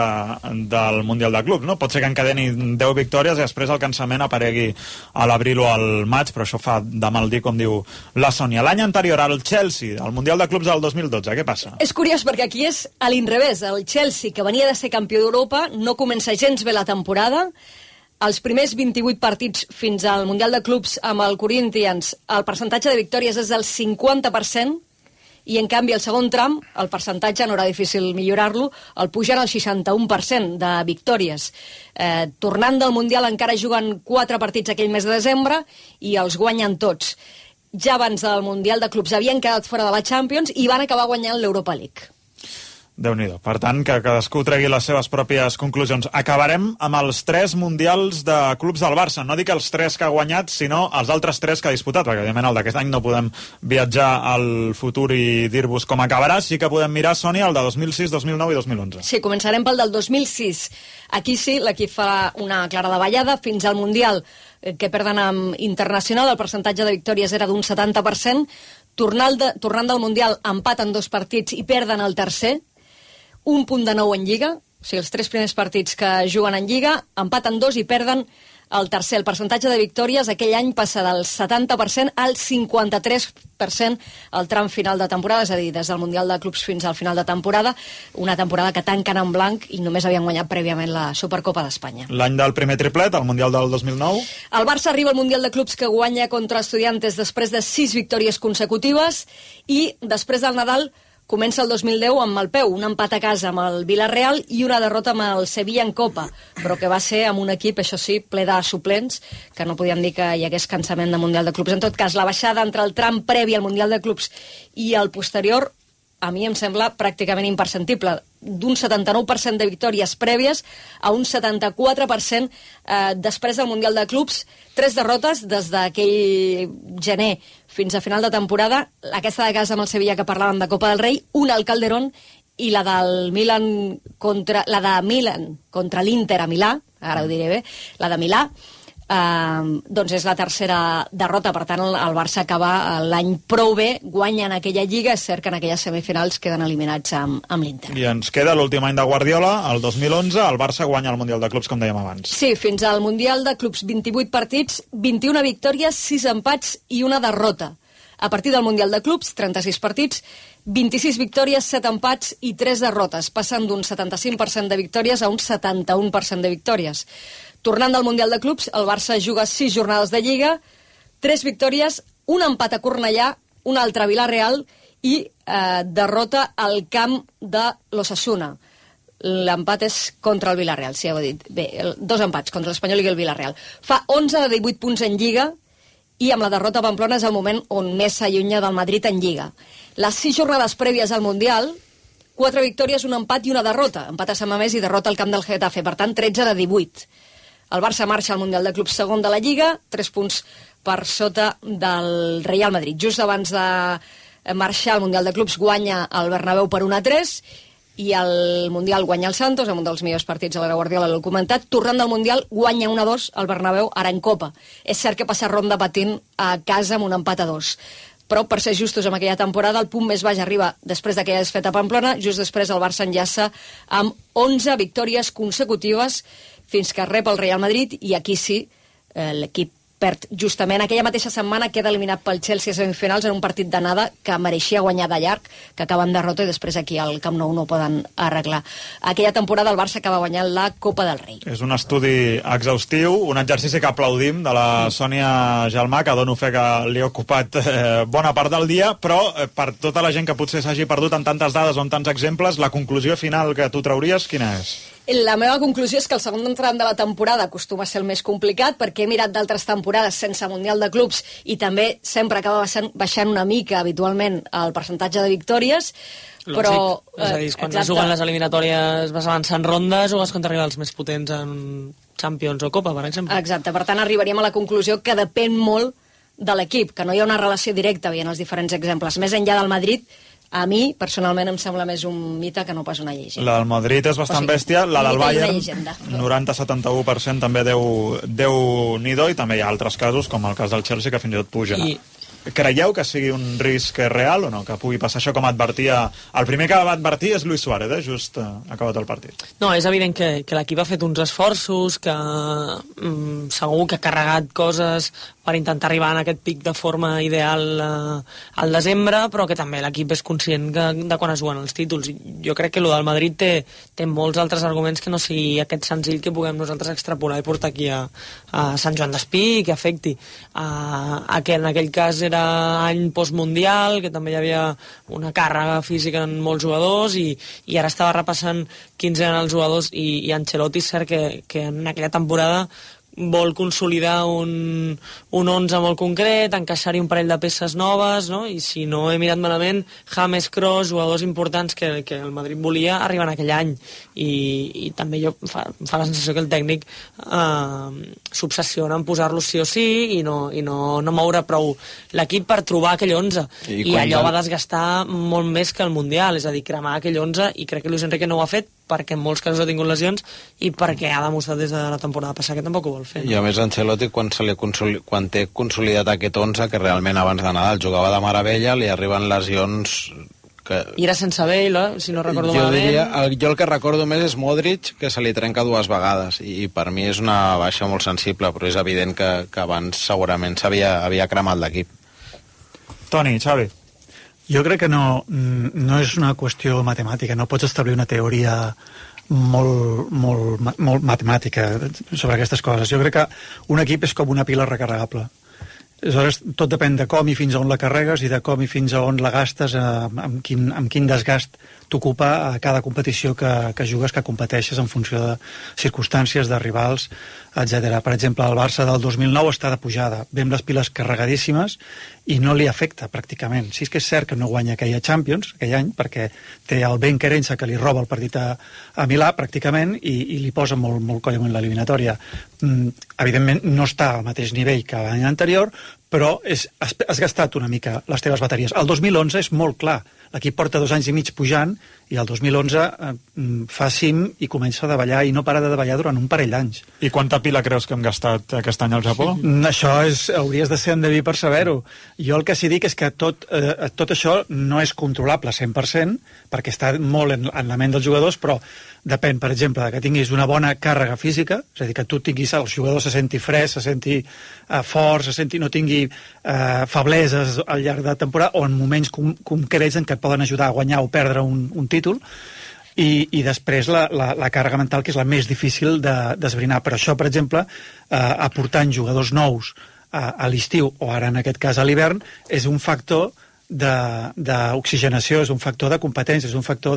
del Mundial de Clubs, no? Pot ser que encadeni 10 victòries i després el cansament aparegui a l'abril o al maig, però això fa de mal dir, com diu la Sònia. L'any anterior al Chelsea, al Mundial de Clubs del 2012, què passa? És curiós perquè aquí és a l'inrevés. El Chelsea, que venia de ser campió d'Europa, no comença gens bé la temporada. Els primers 28 partits fins al Mundial de Clubs amb el Corinthians, el percentatge de victòries és del 50%, i en canvi el segon tram, el percentatge no era difícil millorar-lo, el pugen al 61% de victòries. Tornant del Mundial encara juguen 4 partits aquell mes de desembre i els guanyen tots. Ja abans del Mundial de Clubs havien quedat fora de la Champions i van acabar guanyant l'Europa League. Déu-n'hi-do. Per tant, que cadascú tregui les seves pròpies conclusions. Acabarem amb els 3 mundials de clubs del Barça. No dic els 3 que ha guanyat, sinó els altres 3 que ha disputat, perquè evidentment el d'aquest any no podem viatjar al futur i dir-vos com acabarà. Sí que podem mirar, Sònia, el de 2006, 2009 i 2011. Sí, començarem pel del 2006. Aquí sí, l'equip fa una clara davallada. Fins al Mundial, que perden amb Internacional, el percentatge de victòries era d'un 70%. Tornant del Mundial, empaten 2 partits i perden el tercer. 1 punt de 9 en Lliga, o sigui, els 3 primers partits que juguen en Lliga, empaten 2 i perden el tercer. El percentatge de victòries aquell any passa del 70% al 53% al tram final de temporada, és a dir, des del Mundial de Clubs fins al final de temporada, una temporada que tanquen en blanc i només havien guanyat prèviament la Supercopa d'Espanya. L'any del primer triplet, el Mundial del 2009. El Barça arriba al Mundial de Clubs que guanya contra Estudiantes després de 6 victòries consecutives i després del Nadal comença el 2010 amb el peu, un empat a casa amb el Villarreal i una derrota amb el Sevilla en Copa, però que va ser amb un equip, això sí, ple de suplents, que no podíem dir que hi hagués cansament de Mundial de Clubs. En tot cas, la baixada entre el tram previ al Mundial de Clubs i el posterior, a mi em sembla pràcticament imperceptible. D'un 79% de victòries prèvies a un 74% després del Mundial de Clubs. 3 derrotes des d'aquell gener fins a final de temporada. Aquesta de casa amb el Sevilla que parlàvem de Copa del Rei, una al Calderón i la de Milan contra l'Inter a Milà, ara ho diré bé, la de Milà, doncs és la tercera derrota. Per tant, el Barça acaba l'any prou bé, guanya en aquella Lliga. És cert que en aquelles semifinals queden eliminats amb l'Inter. I ens queda l'últim any de Guardiola, el 2011, el Barça guanya el Mundial de Clubs, com dèiem abans. Sí, fins al Mundial de Clubs, 28 partits, 21 victòries, 6 empats i una derrota. A partir del Mundial de Clubs, 36 partits, 26 victòries, 7 empats i 3 derrotes, passant d'un 75% de victòries a un 71% de victòries. Tornant del Mundial de Clubs, el Barça juga 6 jornades de Lliga, 3 victòries, un empat a Cornellà, un altre a Villarreal i derrota al camp de l'Osasuna. L'empat és contra el Villarreal, sí, ja ho he dit. Bé, 2 empats, contra l'Espanyol i el Villarreal. Fa 11 de 18 punts en Lliga i amb la derrota a Pamplona és el moment on més s'allunya del Madrid en Lliga. Les 6 jornades prèvies al Mundial, 4 victòries, un empat i una derrota. Empat a Sant Mamés i derrota al camp del Getafe, per tant 13 de 18. El Barça marxa al Mundial de Clubs segon de la Lliga, 3 punts per sota del Real Madrid. Just abans de marxar al Mundial de Clubs guanya el Bernabéu per 1-3 i el Mundial guanya el Santos, amb un dels millors partits de l'era Guardiola, l'he comentat. Tornant del Mundial guanya 1-2 el Bernabéu, ara en Copa. És cert que passa ronda patint a casa amb un empat a 2. Però, per ser justos amb aquella temporada, el punt més baix arriba després d'aquella desfeta a Pamplona. Just després el Barça enllaça amb 11 victòries consecutives fins que rep el Real Madrid, i aquí sí, l'equip perd justament. Aquella mateixa setmana queda eliminat pel Chelsea a semifinals en un partit d'anada que mereixia guanyar de llarg, que acaba en derrota, i després aquí al Camp Nou no ho poden arreglar. Aquella temporada el Barça acaba guanyant la Copa del Rei. És un estudi exhaustiu, un exercici que aplaudim de la Sònia Gelmà, que dono fe que li ha ocupat bona part del dia, però per tota la gent que potser s'hagi perdut en tantes dades o en tants exemples, la conclusió final que tu trauries, quina és? La meva conclusió és que el segon tram de la temporada acostuma a ser el més complicat, perquè he mirat d'altres temporades sense Mundial de Clubs i també sempre acaba baixant una mica habitualment el percentatge de victòries, però... És a dir, quan es juguen les eliminatòries vas avançant rondes o vas contra rivals més potents en Champions o Copa, per exemple. Exacte, per tant arribaríem a la conclusió que depèn molt de l'equip, que no hi ha una relació directa veient els diferents exemples. Més enllà del Madrid, a mi, personalment, em sembla més un mite que no pas una llegenda. La del Madrid és bastant bèstia, la del Bayern, 90-71% també Déu-n'hi-do, i també hi ha altres casos, com el cas del Chelsea, que fins i tot puja. Creieu que sigui un risc real o no? Que pugui passar això, com advertia... El primer que va advertir és Luis Suárez, just acabat el partit. No, és evident que l'equip ha fet uns esforços, que segur que ha carregat coses per intentar arribar en aquest pic de forma ideal al desembre, però que també l'equip és conscient de quan es juguen els títols. Jo crec que el del Madrid té molts altres arguments que no sigui aquest senzill que puguem nosaltres extrapolar i portar aquí a Sant Joan d'Espí i que afecti que en aquell cas era any postmundial, que també hi havia una càrrega física en molts jugadors i ara estava repassant quins eren els jugadors i Ancelotti és cert que en aquella temporada vol consolidar un 11 molt concret, encaixar-hi un parell de peces noves, no? I si no he mirat malament, James, Kroos, jugadors importants que el Madrid volia, arriben aquell any. I també fa la sensació que el tècnic s'obsessiona en posar-los sí o sí i no moure prou l'equip per trobar aquell 11. I allò va desgastar molt més que el Mundial, és a dir, cremar aquell 11, i crec que Luis Enrique no ho ha fet perquè en molts casos ha tingut lesions i perquè ha demostrat des de la temporada passada que tampoc ho vol fer. I a més Ancelotti, quan té consolidat aquest 11, que realment abans de Nadal jugava de meravella, li arriben lesions... I era sense Bale, si no recordo malament. Jo el que recordo més és Modric, que se li trenca 2 vegades, i per mi és una baixa molt sensible, però és evident que abans segurament havia cremat l'equip. Toni, Xavi. Jo crec que no és una qüestió matemàtica, no pots establir una teoria molt matemàtica sobre aquestes coses. Jo crec que un equip és com una pila recarregable. Aleshores, tot depèn de com i fins a on la carregues i de com i fins a on la gastes, amb quin desgast t'ocupa a cada competició que jugues, que competeixes en funció de circumstàncies, de rivals, etc. Per exemple, el Barça del 2009 està de pujada, ve amb les piles carregadíssimes i no li afecta pràcticament. Sí que és cert que no guanya aquella Champions aquell any, perquè té el Ben Querença que li roba el partit a Milà pràcticament i li posa molt coll en l'eliminatòria. Evidentment no està al mateix nivell que l'any anterior, però has gastat una mica les teves bateries. El 2011 és molt clar, l'equip porta 2 anys i mig pujant i el 2011 fa cim i comença a davallar i no para de davallar durant un parell d'anys. I quanta pila creus que hem gastat aquest any al Japó? Això hauries de ser endeví per saber-ho. Jo el que sí dic és que tot això no és controlable 100%, perquè està molt en la ment dels jugadors, però depèn, per exemple, que tinguis una bona càrrega física, és a dir, que tu tinguis, el jugador se senti fresc, se senti fort, no tingui febleses al llarg de temporada, o en moments concrets en què et poden ajudar a guanyar o perdre un títol, i després la càrrega mental, que és la més difícil d'esbrinar. Per això, per exemple, aportant jugadors nous a l'estiu, o ara en aquest cas a l'hivern, és un factor d'oxigenació, és un factor de competència, és un factor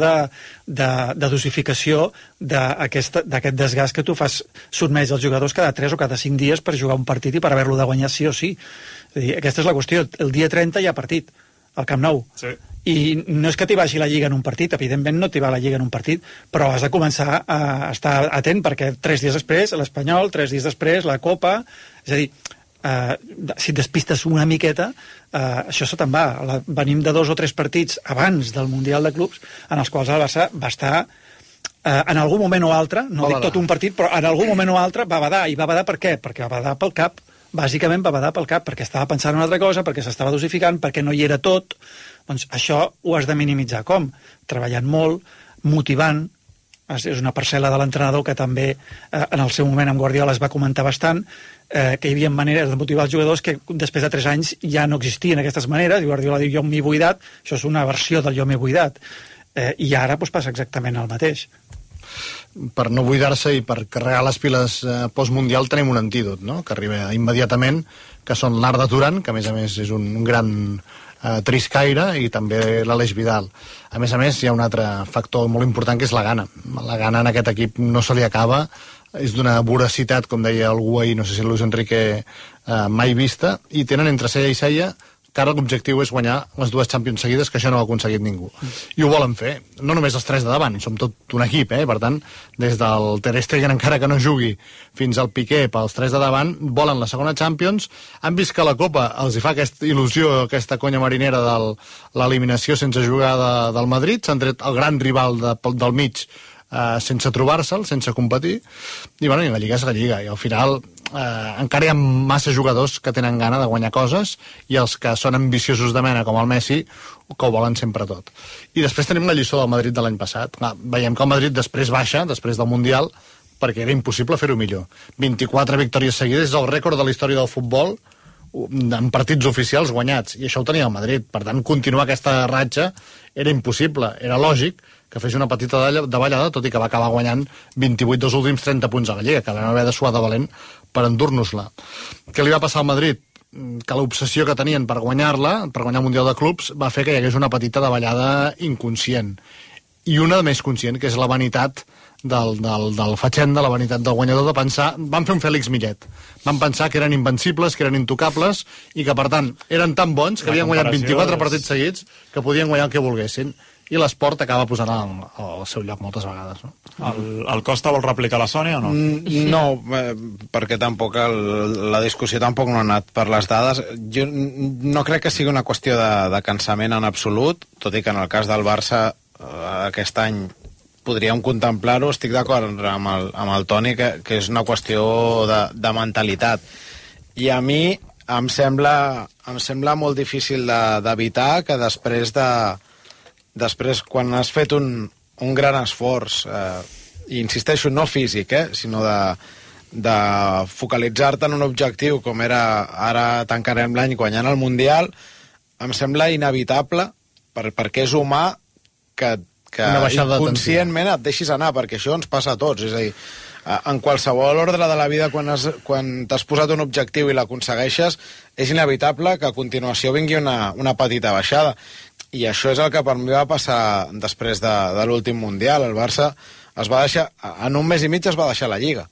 de dosificació d'aquest desgast que tu fas sotmès als jugadors cada 3 o cada 5 dies per jugar un partit i per haver-lo de guanyar sí o sí. És a dir, aquesta és la qüestió. El dia 30 hi ha partit al Camp Nou. Sí. I no és que t'hi vagi la Lliga en un partit, evidentment no t'hi va la Lliga en un partit, però has de començar a estar atent, perquè 3 dies després l'Espanyol, 3 dies després la Copa, és a dir, si et despistes una miqueta, això se te'n va. Venim de 2 o 3 partits abans del Mundial de Clubs en els quals el Barça va estar en algun moment o altre, no dic tot un partit, però en algun moment o altre va badar. I va badar per què? Perquè va badar pel cap. Bàsicament va badar pel cap, perquè estava pensant en una altra cosa, perquè s'estava dosificant, perquè no hi era tot. Doncs això ho has de minimitzar. Com? Treballant molt, motivant. És una parcel·la de l'entrenador que també en el seu moment amb Guardiola es va comentar bastant, que hi havia maneres de motivar els jugadors que després de 3 anys ja no existien aquestes maneres, i Guardiola diu jo m'he buidat, això és una versió del jo m'he buidat, i ara doncs, passa exactament el mateix. Per no buidar-se i per carregar les piles postmundial tenim un antídot, no?, que arriba immediatament, que són l'Arda Turan, que a més és un gran triscaire, i també l'Aleix Vidal. A més, hi ha un altre factor molt important, que és la gana. La gana en aquest equip no se li acaba, és d'una voracitat, com deia algú ahir, no sé si Luis Enrique, mai vista, i tenen entre cella i cella que ara l'objectiu és guanyar les 2 Champions seguides, que això no ho ha aconseguit ningú. I ho volen fer. No només els 3 de davant, som tot un equip, per tant, des del Ter Stegen, encara que no jugui, fins al Piqué, pels 3 de davant, volen la segona Champions, han vist que la Copa els hi fa aquesta il·lusió, aquesta conya marinera de l'eliminació sense jugar del Madrid, s'han tret el gran rival del mig sense trobar-se'l, sense competir, i bueno, i la Lliga és la Lliga, i al final encara hi ha massa jugadors que tenen gana de guanyar coses, i els que són ambiciosos de mena, com el Messi, que ho volen sempre tot. I després tenim la lliçó del Madrid de l'any passat. Veiem que el Madrid després baixa, després del Mundial, perquè era impossible fer-ho millor. 24 victòries seguides és el rècord de la història del futbol en partits oficials guanyats, i això ho tenia el Madrid. Per tant, continuar aquesta ratxa era impossible, era lògic que fes una petita davallada, tot i que va acabar guanyant 28 dels últims 30 punts a la Lliga, que vam haver de suar de valent per endur-nos-la. Què li va passar al Madrid? Que l'obsessió que tenien per guanyar-la, per guanyar el Mundial de Clubs, va fer que hi hagués una petita davallada inconscient. I una de més conscient, que és la vanitat del fatxenda, la vanitat del guanyador, de pensar... Van fer un Fèlix Millet. Van pensar que eren invencibles, que eren intocables, i que, per tant, eren tan bons que havien guanyat 24 partits seguits que podien guanyar el que volguessin. I l'esport acaba posant al seu lloc moltes vegades, no? El Costa vol replicar la Sònia o no? No, perquè tampoc la discussió tampoc no ha anat per les dades. Jo no crec que sigui una qüestió de cansament en absolut, tot i que en el cas del Barça aquest any podríem contemplar-ho. Estic d'acord amb el Toni que és una qüestió de mentalitat, i a mi em sembla molt difícil d'evitar que després, quan has fet un gran esforç, i insisteixo, no físic, sinó de focalitzar-te en un objectiu, com era ara tancarem l'any guanyant el Mundial, em sembla inevitable, perquè és humà que inconscientment et deixis anar, perquè això ens passa a tots. És a dir, en qualsevol ordre de la vida, quan t'has posat un objectiu i l'aconsegueixes, és inevitable que a continuació vingui una petita baixada. I això és el que per mi va passar després de l'últim Mundial. El Barça es va deixar, en un mes i mig es va deixar la Lliga.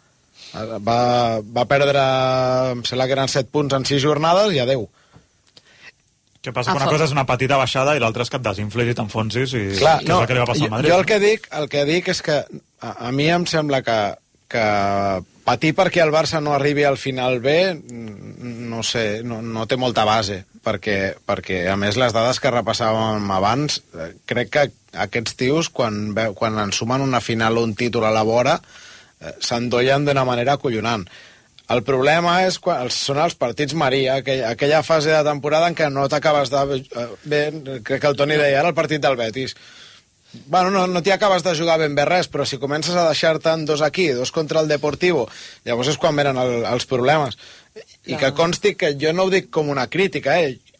Va perdre, em sembla que eren 7 punts en 6 jornades, i adeu. Què passa? Que una cosa és una petita baixada i l'altra és que et desinflis i t'enfonsis, i clar, que és el que li va passar al Madrid. Jo el que dic és que a mi em sembla que patir perquè el Barça no arribi al final bé, no sé, no té molta base, perquè a més les dades que repassàvem abans, crec que aquests tios, quan ensumen una final o un títol a la vora, s'endollen d'una manera acollonant. El problema són els partits Maria, aquella fase de temporada en què no t'acabes de... Bé, crec que el Toni deia, era el partit del Betis. Bueno, no t'hi acabes de jugar ben bé res, però si comences a deixar-te'n 2 aquí, 2 contra el Deportivo, llavors és quan venen els problemes. I que consti que jo no ho dic com una crítica,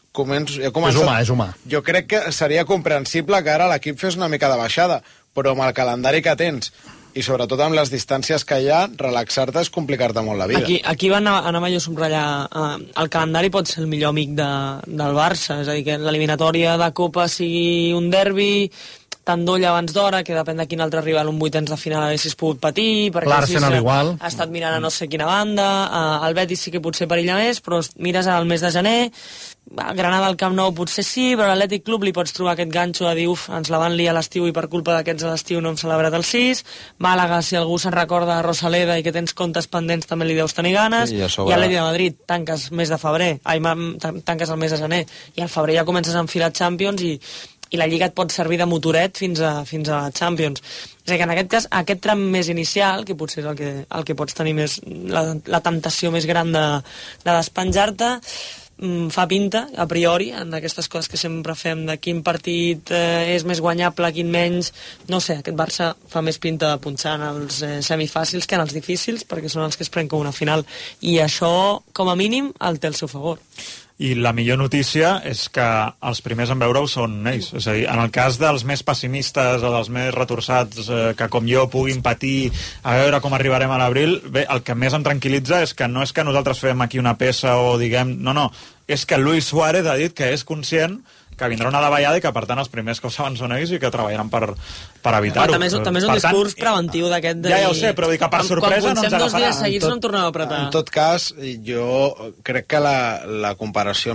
És humà. Jo crec que seria comprensible que ara l'equip fes una mica de baixada, però amb el calendari que tens i sobretot amb les distàncies que hi ha, relaxar-te és complicar-te molt la vida. Aquí va anar jo a subratllar. El calendari pot ser el millor amic del Barça, és a dir, que l'eliminatòria de Copa sigui un derbi tant d'olla abans d'hora, que depèn de quin altre rival un vuitens de final haguessis pogut patir, perquè l'Arsenal igual ha estat mirant a no sé quina banda, el Betis sí que potser perilla més, però mires al mes de gener, Granada al Camp Nou potser sí, però a l'Atlètic Club li pots trobar aquest ganxo de dir, ens la van liar a l'estiu i per culpa d'aquests a l'estiu no hem celebrat el 6, Màlaga, si algú se'n recorda de Rosaleda i que tens comptes pendents també li deus tenir ganes, i l'Atlètic de Madrid tanques mes de febrer, tanques el mes de gener, i al febrer ja comences a enfilar Champions i la Lliga et pot servir de motoret fins a Champions. És a dir, que en aquest cas, aquest tram més inicial, que potser és el que pots tenir més, la temptació més gran de despenjar-te, fa pinta, a priori, en aquestes coses que sempre fem, de quin partit és més guanyable, quin menys, no sé, aquest Barça fa més pinta de punxar en els semifàcils que en els difícils, perquè són els que es pren com una final, i això, com a mínim, el té al seu favor. I la millor notícia és que els primers en veure-ho són ells. És a dir, en el cas dels més pessimistes o dels més retorçats que com jo puguin patir a veure com arribarem a l'abril, bé, el que més em tranquil·litza és que no és que nosaltres fem aquí una peça o diguem... No, és que Luis Suárez ha dit que és conscient que vindrà una davallada i que, per tant, els primers que ho saben són ells i que treballaran per evitar-ho. També és un discurs preventiu d'aquest de... Ja ho sé, però que per sorpresa no ens agafarà. Quan 2 dies seguits no en tornem a apretar. En tot cas, jo crec que la comparació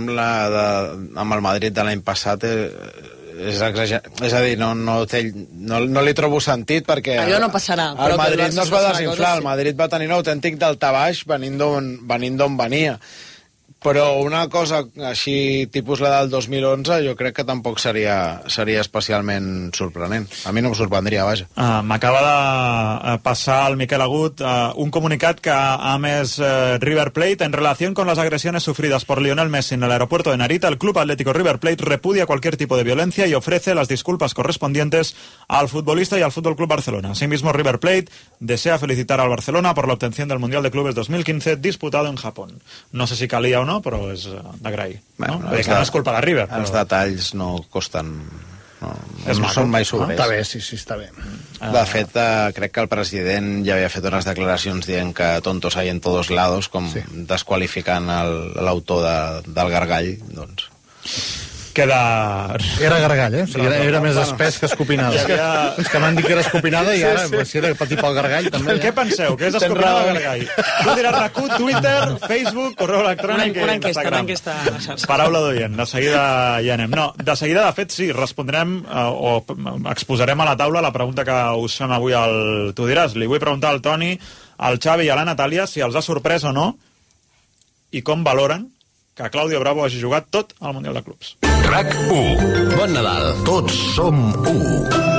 amb el Madrid de l'any passat és exagerat. És a dir, no li trobo sentit perquè... Allò no passarà. El Madrid no es va desinflar, el Madrid va tenir un autèntic daltabaix venint d'on venia. Però una cosa així, tipus la del 2011, jo crec que tampoc seria especialment sorprenent. A mi no em sorprendria, vaja. M'acaba de passar el Miquel Agut un comunicat que ha emès River Plate en relación con las agresiones sufridas por Lionel Messi en el aeropuerto de Narita. El Club Atlético River Plate repudia cualquier tipo de violencia y ofrece las disculpas correspondientes al futbolista y al Fútbol Club Barcelona. Asimismo, River Plate desea felicitar al Barcelona por la obtención del Mundial de Clubes 2015 disputado en Japón. No sé si calia o no, però és d'agrair. Bueno, no és culpa de River. Els detalls no costen... No són mai sobrers. Està bé, sí, està bé. De fet, crec que el president ja havia fet unes declaracions dient que tontos hay en todos lados, com desqualificant l'autor del gargall, doncs... Era gargall, eh? O sigui, era més espès que escopinada. És que m'han dit que era escopinada i ara, si era patir pel gargall, també... Què penseu? Què és escopinada o gargall? Tu diràs RAC1, Twitter, Facebook, correu electrònic i Instagram. Paraula d'oient, de seguida hi anem. No, de seguida, de fet, sí, respondrem o exposarem a la taula la pregunta que us fem avui al Tu diràs. Li vull preguntar al Toni, al Xavi i a la Natàlia si els ha sorprès o no i com valoren que Claudio Bravo hagi jugat tot al Mundial de Clubs. RAC1. Bon Nadal. Tots som 1.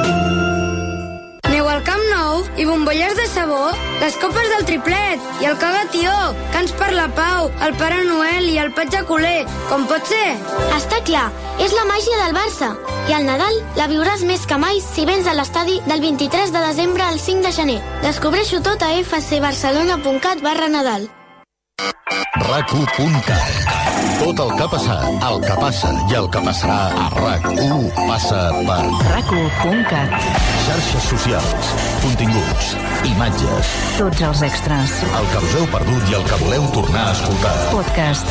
Aneu al Camp Nou i bombolles de sabó, les copes del triplet i el caga tió, cants per la pau, el Pare Noel i el Patge Culer. Com pot ser? Està clar, és la màgia del Barça. I al Nadal la viuràs més que mai si vens a l'estadi del 23 de desembre al 5 de gener. Descobreixo tot a fcbarcelona.cat/Nadal. RAC1.cat. Tot el que ha passat, el que passa i el que passarà a RAC1 passa per RAC1.cat. Xarxes socials, continguts, imatges, tots els extras, el que us heu perdut i el que voleu tornar a escoltar. Podcast.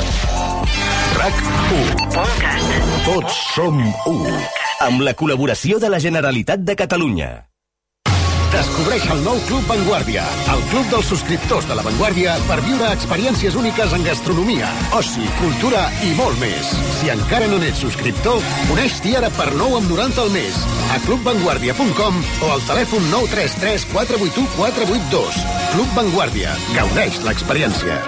RAC1.cat. Tots som 1. Amb la col·laboració de la Generalitat de Catalunya. Descobreix el nou Club Vanguardia, el club dels subscriptors de La Vanguardia per viure experiències úniques en gastronomia, oci, cultura i molt més. Si encara no n'ets subscriptor, uneix-t'hi ara per 9,90 al mes a clubvanguardia.com o al telèfon 933 481 482. Club Vanguardia. Gaudeix l'experiència.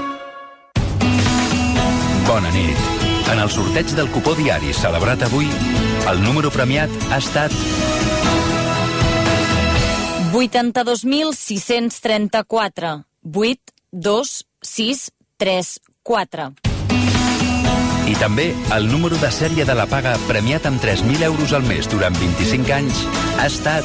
Bona nit. En el sorteig del cupó diari celebrat avui, el número premiat ha estat 82.634. 8, 2, 6, 3, 4. I també el número de sèrie de la paga premiat amb 3.000 euros al mes durant 25 anys ha estat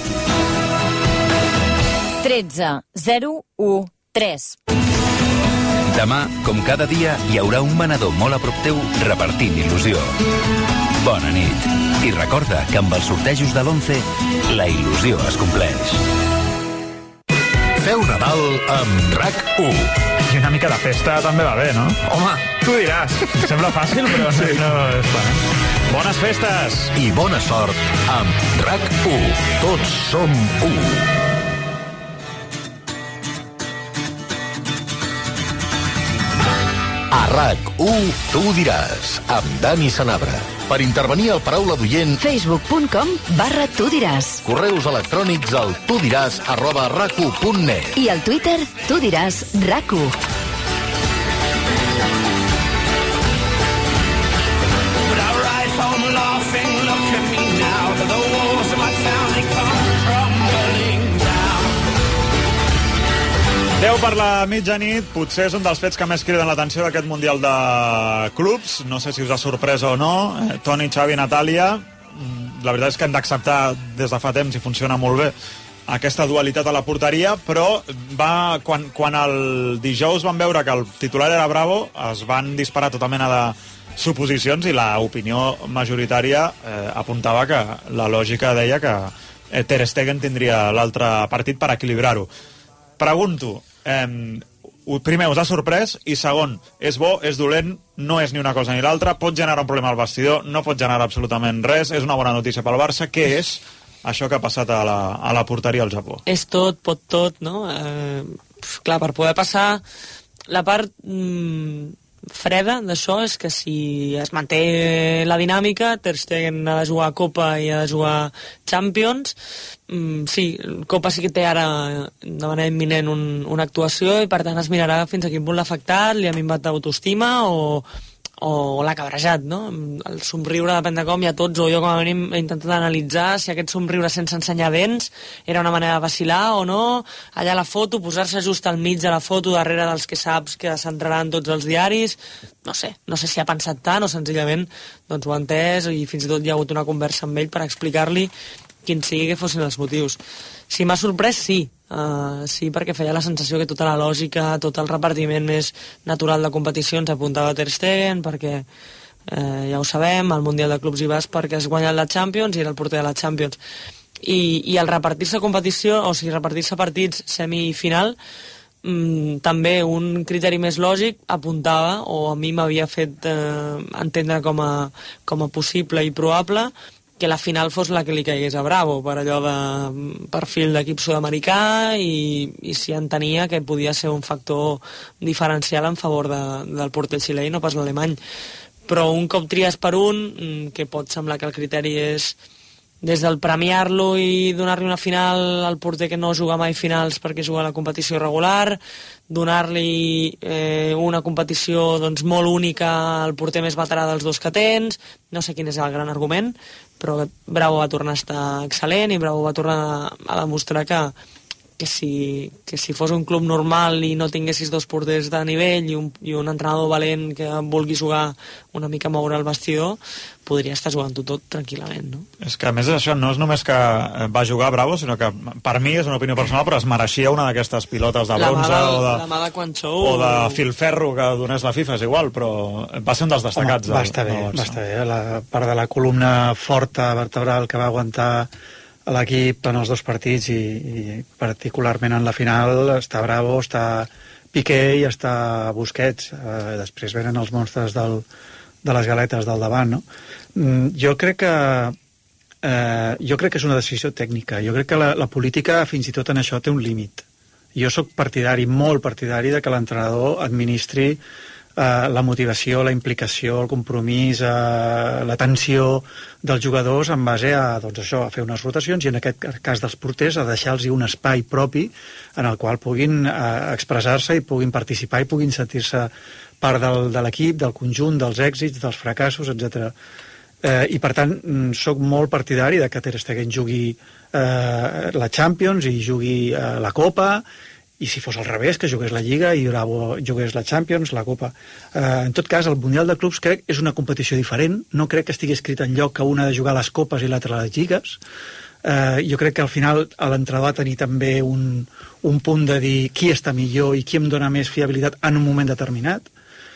13013. Demà, com cada dia, hi haurà un venedor molt a prop teu repartint il·lusió. Bona nit. I recorda que amb els sortejos de l'11 la il·lusió es compleix. Feu Nadal amb RAC1. I una mica de festa també va bé, no? Home, tu diràs. Sembla fàcil, però sí. No és clar. Bones festes! I bona sort amb RAC1. Tots som u. A RAC1, tu diràs, amb Dani Sanabra. Per intervenir al Paraula d'Oient, facebook.com/tu diràs. Correus electrònics al tudiràs@rac1.net. I al Twitter, tu diràs RAC1. Deu per la mitjanit, potser és un dels fets que més criden l'atenció d'aquest Mundial de Clubs. No sé si us ha sorprès o no. Toni, Xavi, Natàlia, la veritat és que hem d'acceptar des de fa temps i funciona molt bé aquesta dualitat a la porteria, però quan el dijous van veure que el titular era Bravo, es van disparar tota mena de suposicions i l'opinió majoritària apuntava que la lògica deia que Ter Stegen tindria l'altre partit per equilibrar-ho. Pregunto, primer, us ha sorprès? I segon, és bo, és dolent, no és ni una cosa ni l'altra, pot generar un problema al vestidor, no pot generar absolutament res, és una bona notícia pel Barça. Què és això que ha passat a la porteria al Japó? És tot, pot tot, no? Clar, per poder passar, la part freda d'això és que si es manté la dinàmica, Ter Stegen ha de jugar Copa i ha de jugar Champions. Sí, Copa sí que té ara de manera imminent una actuació i per tant es mirarà fins a quin punt l'ha afectat, li ha minvat d'autoestima o l'ha cabrejat, no? El somriure depèn de com, i a tots, o jo com a mínim he intentat analitzar si aquest somriure sense ensenyar dents era una manera de vacilar o no. Allà la foto, posar-se just al mig de la foto darrere dels que saps que s'entraran tots els diaris, no sé si ha pensat tant o senzillament doncs ho ha entès i fins i tot hi ha hagut una conversa amb ell per explicar-li quin sigui que fossin els motius. Si m'ha sorprès, sí. Sí, perquè feia la sensació que tota la lògica, tot el repartiment més natural de competicions apuntava a Ter Stegen, perquè ja ho sabem, al Mundial de Clubs hi vas perquè has guanyat la Champions i era el porter de la Champions. I el repartir-se competició, o sigui, repartir-se partits semifinal, també un criteri més lògic apuntava, o a mi m'havia fet entendre com a possible i probable, que la final fos la que li caigués a Bravo, per allò de perfil d'equip sud-americà i si entenia que podia ser un factor diferencial en favor del porter xilè i no pas l'alemany. Però un cop tries per un, que pot semblar que el criteri és des del premiar-lo i donar-li una final al porter que no juga mai finals perquè juga a la competició regular, donar-li una competició doncs, molt única al porter més veterà dels dos que tens, no sé quin és el gran argument, però Bravo va tornar a estar excel·lent i Bravo va tornar a demostrar que si fos un club normal i no tinguessis dos porters de nivell i un entrenador valent que vulgui jugar una mica moure el vestidor, podria estar jugant-ho tot tranquil·lament, no? És que a més això no és només que va jugar Bravo, sinó que per mi és una opinió personal, però es mereixia una d'aquestes pilotes de bronze la mà de Quanchou o de filferro que donés la FIFA, és igual, però va ser un dels destacats. Va estar bé. La part de la columna forta vertebral que va aguantar l'equip en els dos partits i particularment en la final està Bravo, està Piqué i està Busquets. Després venen els monstres de les galetes del davant, no? Jo crec que és una decisió tècnica. Jo crec que la política fins i tot en això té un límit. Jo sóc molt partidari de que l'entrenador administri la motivació, la implicació, el compromís, la tensió dels jugadors en base a, doncs això, a fer unes rotacions i en aquest cas dels porters a deixar-los un espai propi en el qual puguin expressar-se i puguin participar i puguin sentir-se part de l'equip, del conjunt, dels èxits, dels fracassos, etc. I per tant sóc molt partidari de que Ter Stegen jugui la Champions i jugui la Copa i si fos al revés, que jugués la Lliga i Bravo jugués la Champions, la Copa. En tot cas, el Mundial de Clubs crec que és una competició diferent, no crec que estigui escrit enlloc que una ha de jugar les Copes i l'altra les Lligues. Jo crec que al final l'entrenador ha de tenir també un punt de dir qui està millor i qui em dona més fiabilitat en un moment determinat,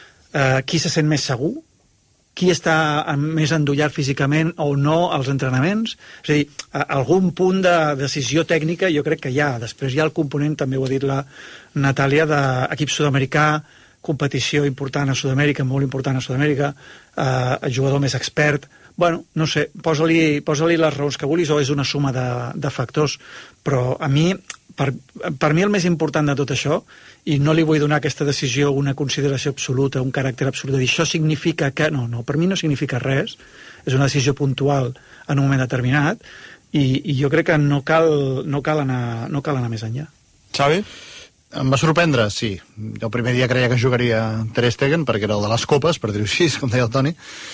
qui se sent més segur, qui està més endollat físicament o no als entrenaments. És a dir, algun punt de decisió tècnica jo crec que hi ha. Després hi ha el component, també ho ha dit la Natàlia, d'equip sud-americà, competició important a Sud-amèrica, molt important a Sud-amèrica, el jugador més expert. Bueno, no sé, posa-li les raons que vulguis o és una suma de factors, però a mi, per mi el més important de tot això, i no li vull donar aquesta decisió una consideració absoluta, un caràcter absolut, de dir això significa que... No, per mi no significa res, és una decisió puntual en un moment determinat, i jo crec que no cal anar més enllà. Xavi? Em va sorprendre, sí. El primer dia creia que jugaria Ter Stegen, perquè era el de les copes, per dir-ho així, com deia el Toni,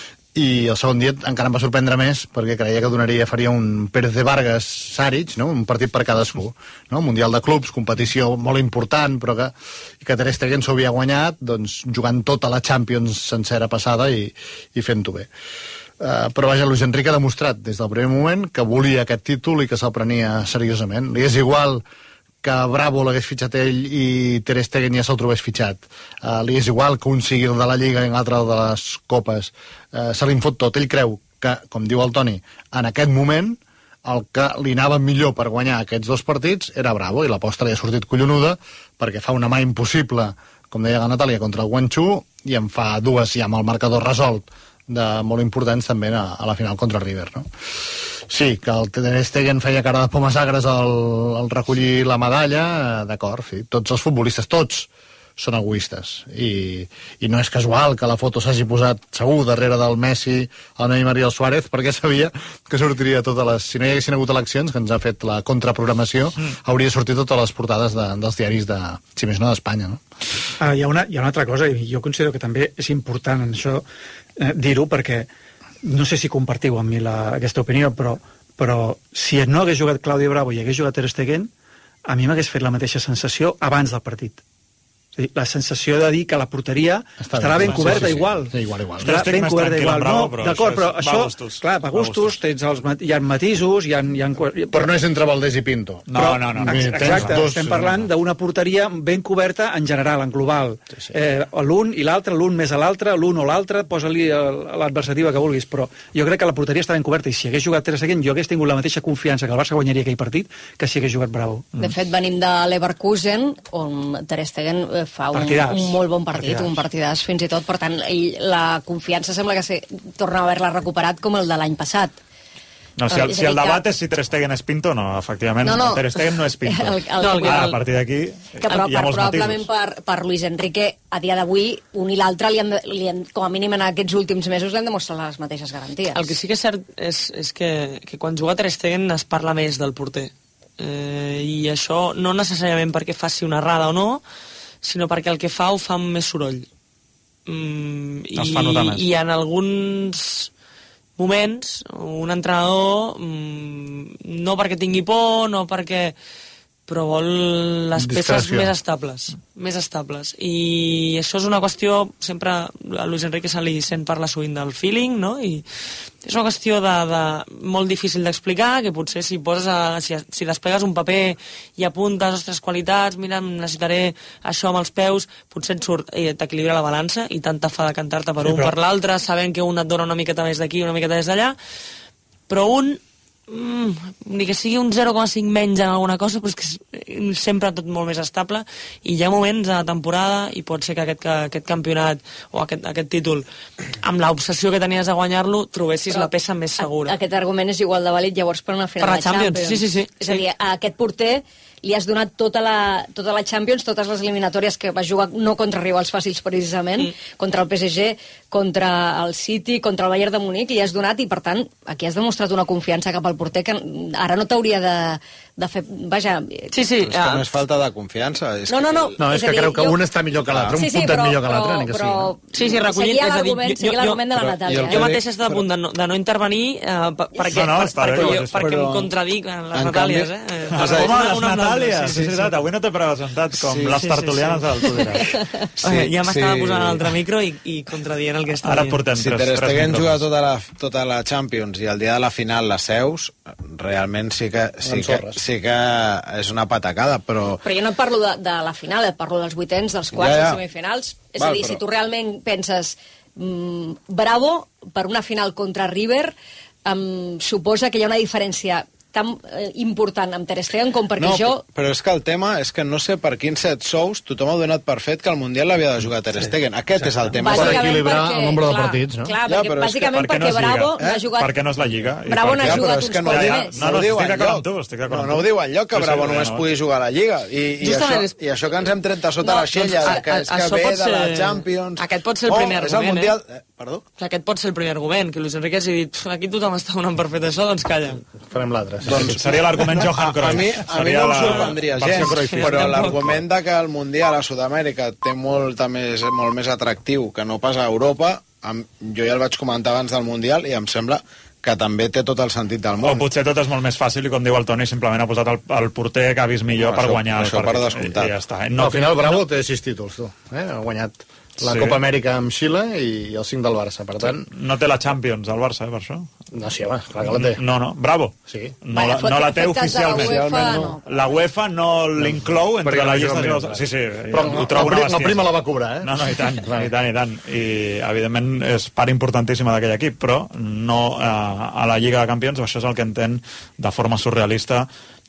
i el segon dia encara em va sorprendre més perquè creia que faria un Pérez de Vargas Saric, no? Un partit per cadascú, no? Mundial de clubs, competició molt important, però que Ter Stegen s'ho havia guanyat doncs, jugant tota la Champions sencera passada i fent-ho bé. Però vaja, Luis Enrique ha demostrat des del primer moment que volia aquest títol i que se'l prenia seriosament. Li és igual que Bravo l'hagués fitxat ell i Ter Stegen ja se'l trobés fitxat. Li és igual que un sigui el de la Lliga i l'altre el de les Copes. Se li fot tot. Ell creu que, com diu el Toni, en aquest moment el que li anava millor per guanyar aquests dos partits era Bravo, i l'aposta li ha sortit collonuda perquè fa una mà impossible, com deia la Natàlia, contra el Guangzhou, i en fa dues ja amb el marcador resolt de molt importants també a la final contra River, no? Sí, que el Ter Stegen feia cara de pomes agres al recollir la medalla, d'acord, sí. Tots els futbolistes, tots són egoistes, i no és casual que la foto s'hagi posat segur darrere del Messi, el Neymar i el Suárez, perquè sabia que sortiria totes les... Si no hi haguessin hagut eleccions, que ens ha fet la contraprogramació, hauria sortit totes les portades dels diaris de, si més no, d'Espanya, no? Hi ha una altra cosa, i jo considero que també és important en això dir-ho, perquè no sé si compartiu amb mi aquesta opinió, però si no hagués jugat Claudio Bravo i hagués jugat Ter Stegen, a mi m'hagués fet la mateixa sensació abans del partit. És a dir, la sensació de dir que la porteria estarà ben coberta igual. Sí, igual. Estarà ben coberta igual. No, d'acord, però això, clar, va gustos, hi ha matisos, hi ha... Però no és entre Valdés i Pinto. No. Exacte, estem parlant d'una porteria ben coberta en general, en global. L'un i l'altre, l'un més a l'altre, l'un o l'altre, posa-li l'adversativa que vulguis, però jo crec que la porteria està ben coberta, i si hagués jugat Ter Stegen, jo hagués tingut la mateixa confiança que el Barça guanyaria aquell partit que si hagués jugat Bravo. De fet, venim de l'Leverkusen, on Ter Stegen fa un molt bon partit, un partidàs fins i tot, per tant, la confiança sembla que torna a haver-la recuperat com el de l'any passat. No, si el debat és si Ter Stegen és Pinto, no, efectivament, Ter Stegen no és Pinto. A partir d'aquí hi ha molts probablement matisos. per Luis Enrique, a dia d'avui, un i l'altre, com a mínim en aquests últims mesos, li han demostrat les mateixes garanties. El que sí que és cert és que quan juga Ter Stegen es parla més del porter. I això no necessàriament perquè faci una errada o no, sinó perquè el que fa ho fa amb més soroll. Es fa notar més. I en alguns moments un entrenador, no perquè tingui por, no perquè... però vol les peces més estables. I això és una qüestió, sempre a Luis Enrique se li sent parlar sovint del feeling, no? I és una qüestió molt difícil d'explicar, que potser si desplegues un paper i apuntes, ostres, qualitats, mira, necessitaré això amb els peus, potser et surt, t'equilibra la balança i tant te fa de cantar-te per un per l'altre, sabent que un et dona una miqueta més d'aquí, una miqueta més d'allà, però un ni que sigui un 0,5 menys en alguna cosa, però és que sempre tot molt més estable, i hi ha moments a la temporada, i pot ser que aquest campionat o aquest títol, amb l'obsessió que tenies de guanyar-lo, trobessis la peça més segura. Aquest argument és igual de vàlid llavors per una final de Champions. Sí. És a dir, a aquest porter li has donat tota la Champions, totes les eliminatòries que va jugar, no contra rivals fàcils precisament, contra el PSG, contra el City, contra el Bayern de Munic, i has donat, i per tant, aquí has demostrat una confiança cap al porter que ara no t'hauria de fer... Vaja... Sí, és que no és falta de confiança. No, és que creu que un està millor que l'altre, un puntet millor que l'altre, ni que sigui. Sí, recollint... Seguir l'argument de la Natàlia. Jo mateix estic a punt de no intervenir perquè em contradic les Natàlies. Les Natàlies? Sí, avui no t'he presentat com les tertulianes del Tu diràs. Ja m'estava posant a l'altre micro i contradient el que està dient. Ara portem si Ter Stegen juga tota la Champions i el dia de la final la seus, realment sí que és una patacada, però jo no et parlo de la final, et parlo dels vuitens, dels quarts, dels semifinals. És a dir, si tu realment penses Bravo, per una final contra River, suposa que hi ha una diferència tan important amb Ter Stegen com perquè però és que el tema és que no sé per quins 7 sous tothom ha donat per fet que el Mundial l'havia de jugar Ter Stegen. Aquest és el tema. Per equilibrar el nombre de partits, no? Clar, bàsicament perquè Bravo no ha jugat... Perquè no és la Lliga. Bravo no ha jugat uns quants més. No, estic d'acord amb tu. No ho diu enlloc, que Bravo només pugui jugar a la Lliga. I això que ens hem tret de sota l'aixella, que és que ve de la Champions... Aquest pot ser el primer argument, Perdó? Aquest pot ser el primer argument, que Luis Enrique hagi dit aquí tothom està donant per fet això, doncs calla. Farem l'altre. Doncs seria l'argument Johan Cruyff. A mi no em sorprendria gens, però l'argument que el Mundial a Sud-amèrica té molt més atractiu que no pas a Europa, jo ja el vaig comentar abans del Mundial i em sembla que també té tot el sentit del món. O potser tot és molt més fàcil i, com diu el Toni, simplement ha posat el porter que ha vist millor per guanyar el partit. Això per descomptat. Ja està. Al final Bravo té 6 títols, tu. Ha guanyat la Copa Amèrica amb Xile i el 5 del Barça, per tant... No té la Champions, el Barça, per això? No, sí, home, clar que la té. No, Bravo. Sí. No la té oficialment. La UEFA no l'inclou entre la llista... Sí, però la prima la va cobrar, eh? No, i tant. I, evidentment, és part importantíssima d'aquell equip, però no a la Lliga de Campions, això és el que entén de forma surrealista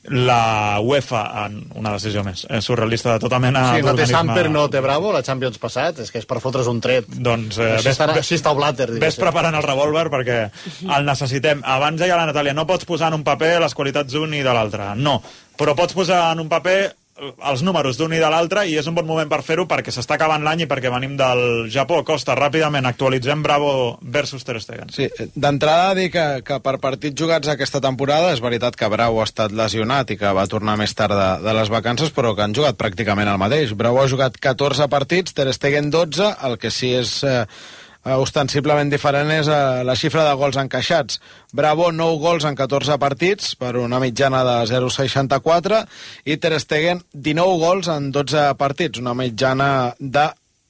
la UEFA en una decisió més surrealista de tota mena d'organisme. No té Samper, no té Bravo, la Champions passat, és que és per fotre's un tret. Doncs així està el Blatter. Ves preparant el revòlver perquè el necessitem. Abans deia la Natàlia, no pots posar en un paper les qualitats d'un i de l'altre. No, però pots posar en un paper els números d'un i de l'altre i és un bon moment per fer-ho perquè s'està acabant l'any i perquè venim del Japó. Costa, ràpidament, actualitzem Bravo versus Ter Stegen. Sí, d'entrada dir que per partits jugats aquesta temporada és veritat que Bravo ha estat lesionat i que va tornar més tard de les vacances, però que han jugat pràcticament el mateix. Bravo ha jugat 14 partits, Ter Stegen 12, el que sí és ostensiblement diferent és la xifra de gols encaixats. Bravo, 9 gols en 14 partits, per una mitjana de 0,64, i Ter Stegen, 19 gols en 12 partits, una mitjana de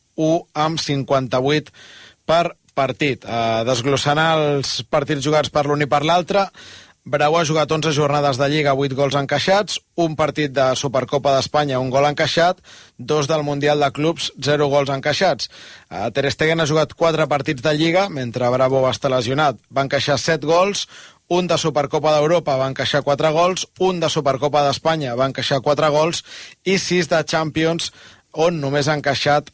1,58 per partit. Desglossant els partits jugats per l'un i per l'altre, Bravo ha jugat 11 jornades de Lliga, 8 gols encaixats, un partit de Supercopa d'Espanya, un gol encaixat, 2 del Mundial de Clubs, 0 gols encaixats. Ter Stegen ha jugat 4 partits de Lliga, mentre Bravo va estar lesionat. Va encaixar 7 gols, un de Supercopa d'Europa va encaixar 4 gols, un de Supercopa d'Espanya va encaixar 4 gols i 6 de Champions, on només ha encaixat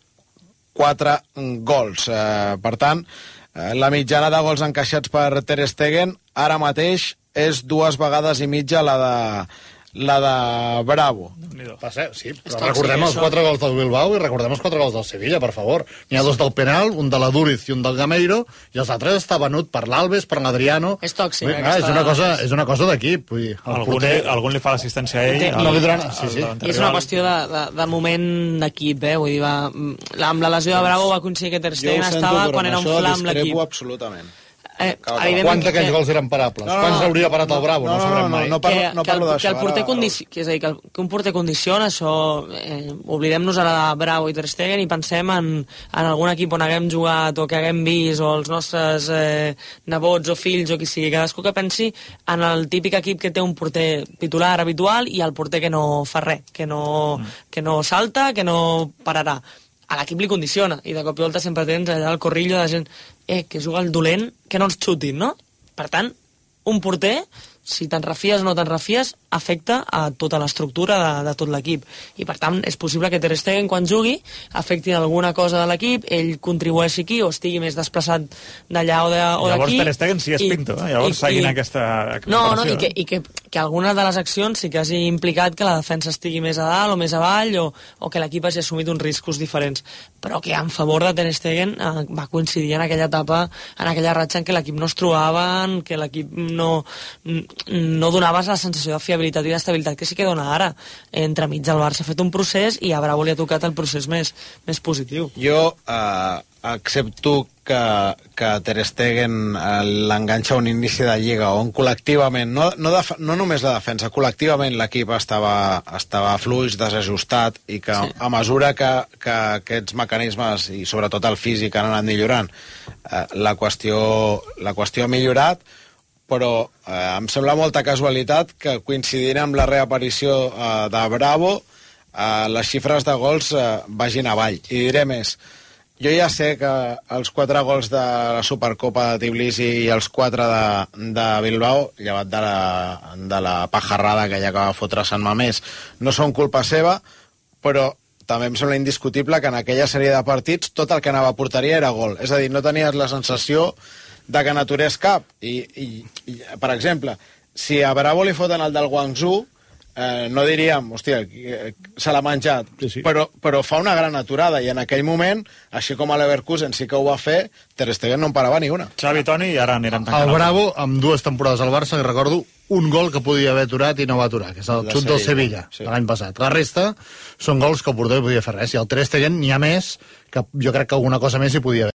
4 gols. Per tant, la mitjana de gols encaixats per Ter Stegen ara mateix és 2 vegades i mitja la de Bravo. Sí, però recordem els 4 gols del Bilbao i recordem els 4 gols del Sevilla, per favor. N'hi ha 2 del penal, un de la Duriz i un del Gameiro, i els altres està venut per l'Alves, per l'Adriano. És tòxic. És una cosa d'equip. Algun li fa l'assistència a ell. I és una qüestió de moment d'equip, vull dir, amb la lesió de Bravo va aconseguir que Ter Stegen estava quan era un flam l'equip. Discrepo absolutament. Quants d'aquells gols eren parables? Quants hauria parat el Bravo? No sabrem mai. No parlo d'això. Que un porter condiciona, això... Oblidem-nos ara de Bravo i Ter Stegen i pensem en algun equip on haguem jugat o que haguem vist, o els nostres nebots o fills o qui sigui. Cadascú que pensi en el típic equip que té un porter titular habitual i el porter que no fa res, que no salta, que no pararà. A l'equip li condiciona, i de cop i volta sempre tens allà el corrillo de gent que juga el dolent, que no ens xutin, no? Per tant, un porter, si te'n refies o no te'n refies, afecta a tota l'estructura de tot l'equip. I per tant, és possible que Ter Stegen, quan jugui, afecti alguna cosa de l'equip, ell contribueixi aquí o estigui més desplaçat d'allà o d'aquí. Llavors Ter Stegen sí és Pinto, llavors seguint aquesta comparació. No, i que alguna de les accions sí que hagi implicat que la defensa estigui més a dalt o més avall o que l'equip hagi assumit uns riscos diferents. Però que en favor de Ter Stegen va coincidir en aquella etapa, en aquella ratxa en què l'equip no es trobava, que l'equip no... no donaves la sensació de fiabilitat i d'estabilitat que sí que dona ara. Entremig el Barça ha fet un procés i a Bravo li ha tocat el procés més positiu. Jo accepto que Ter Stegen l'enganxa a un inici de Lliga on col·lectivament, no només la defensa, col·lectivament l'equip estava fluix, desajustat, i que a mesura que aquests mecanismes i sobretot el físic han anat millorant, la qüestió ha millorat, però em sembla molta casualitat que coincidint amb la reaparició de Bravo les xifres de gols vagin avall. I diré més, jo ja sé que els 4 gols de la Supercopa de Tbilisi i els 4 de Bilbao, llevat de la pajarrada que ja acaba de fotre Sant Mamés, no són culpa seva, però també em sembla indiscutible que en aquella sèrie de partits tot el que anava a porteria era gol. És a dir, no tenies la sensació de que n'aturés cap. I, per exemple, si a Bravo li foten el del Guangzhou, no diríem, hòstia, se l'ha menjat, sí. Però fa una gran aturada, i en aquell moment, així com a Leverkusen sí que ho va fer, Ter Stegen no en parava ni una. Xavi, Toni, i ara anirem tancant. El Bravo, amb 2 temporades al Barça, que recordo un gol que podia haver aturat i no va aturar, que és el xut del Sevilla, l'any passat. La resta són gols que el porter podia fer res, i el Ter Stegen n'hi ha més, que jo crec que alguna cosa més hi podia haver.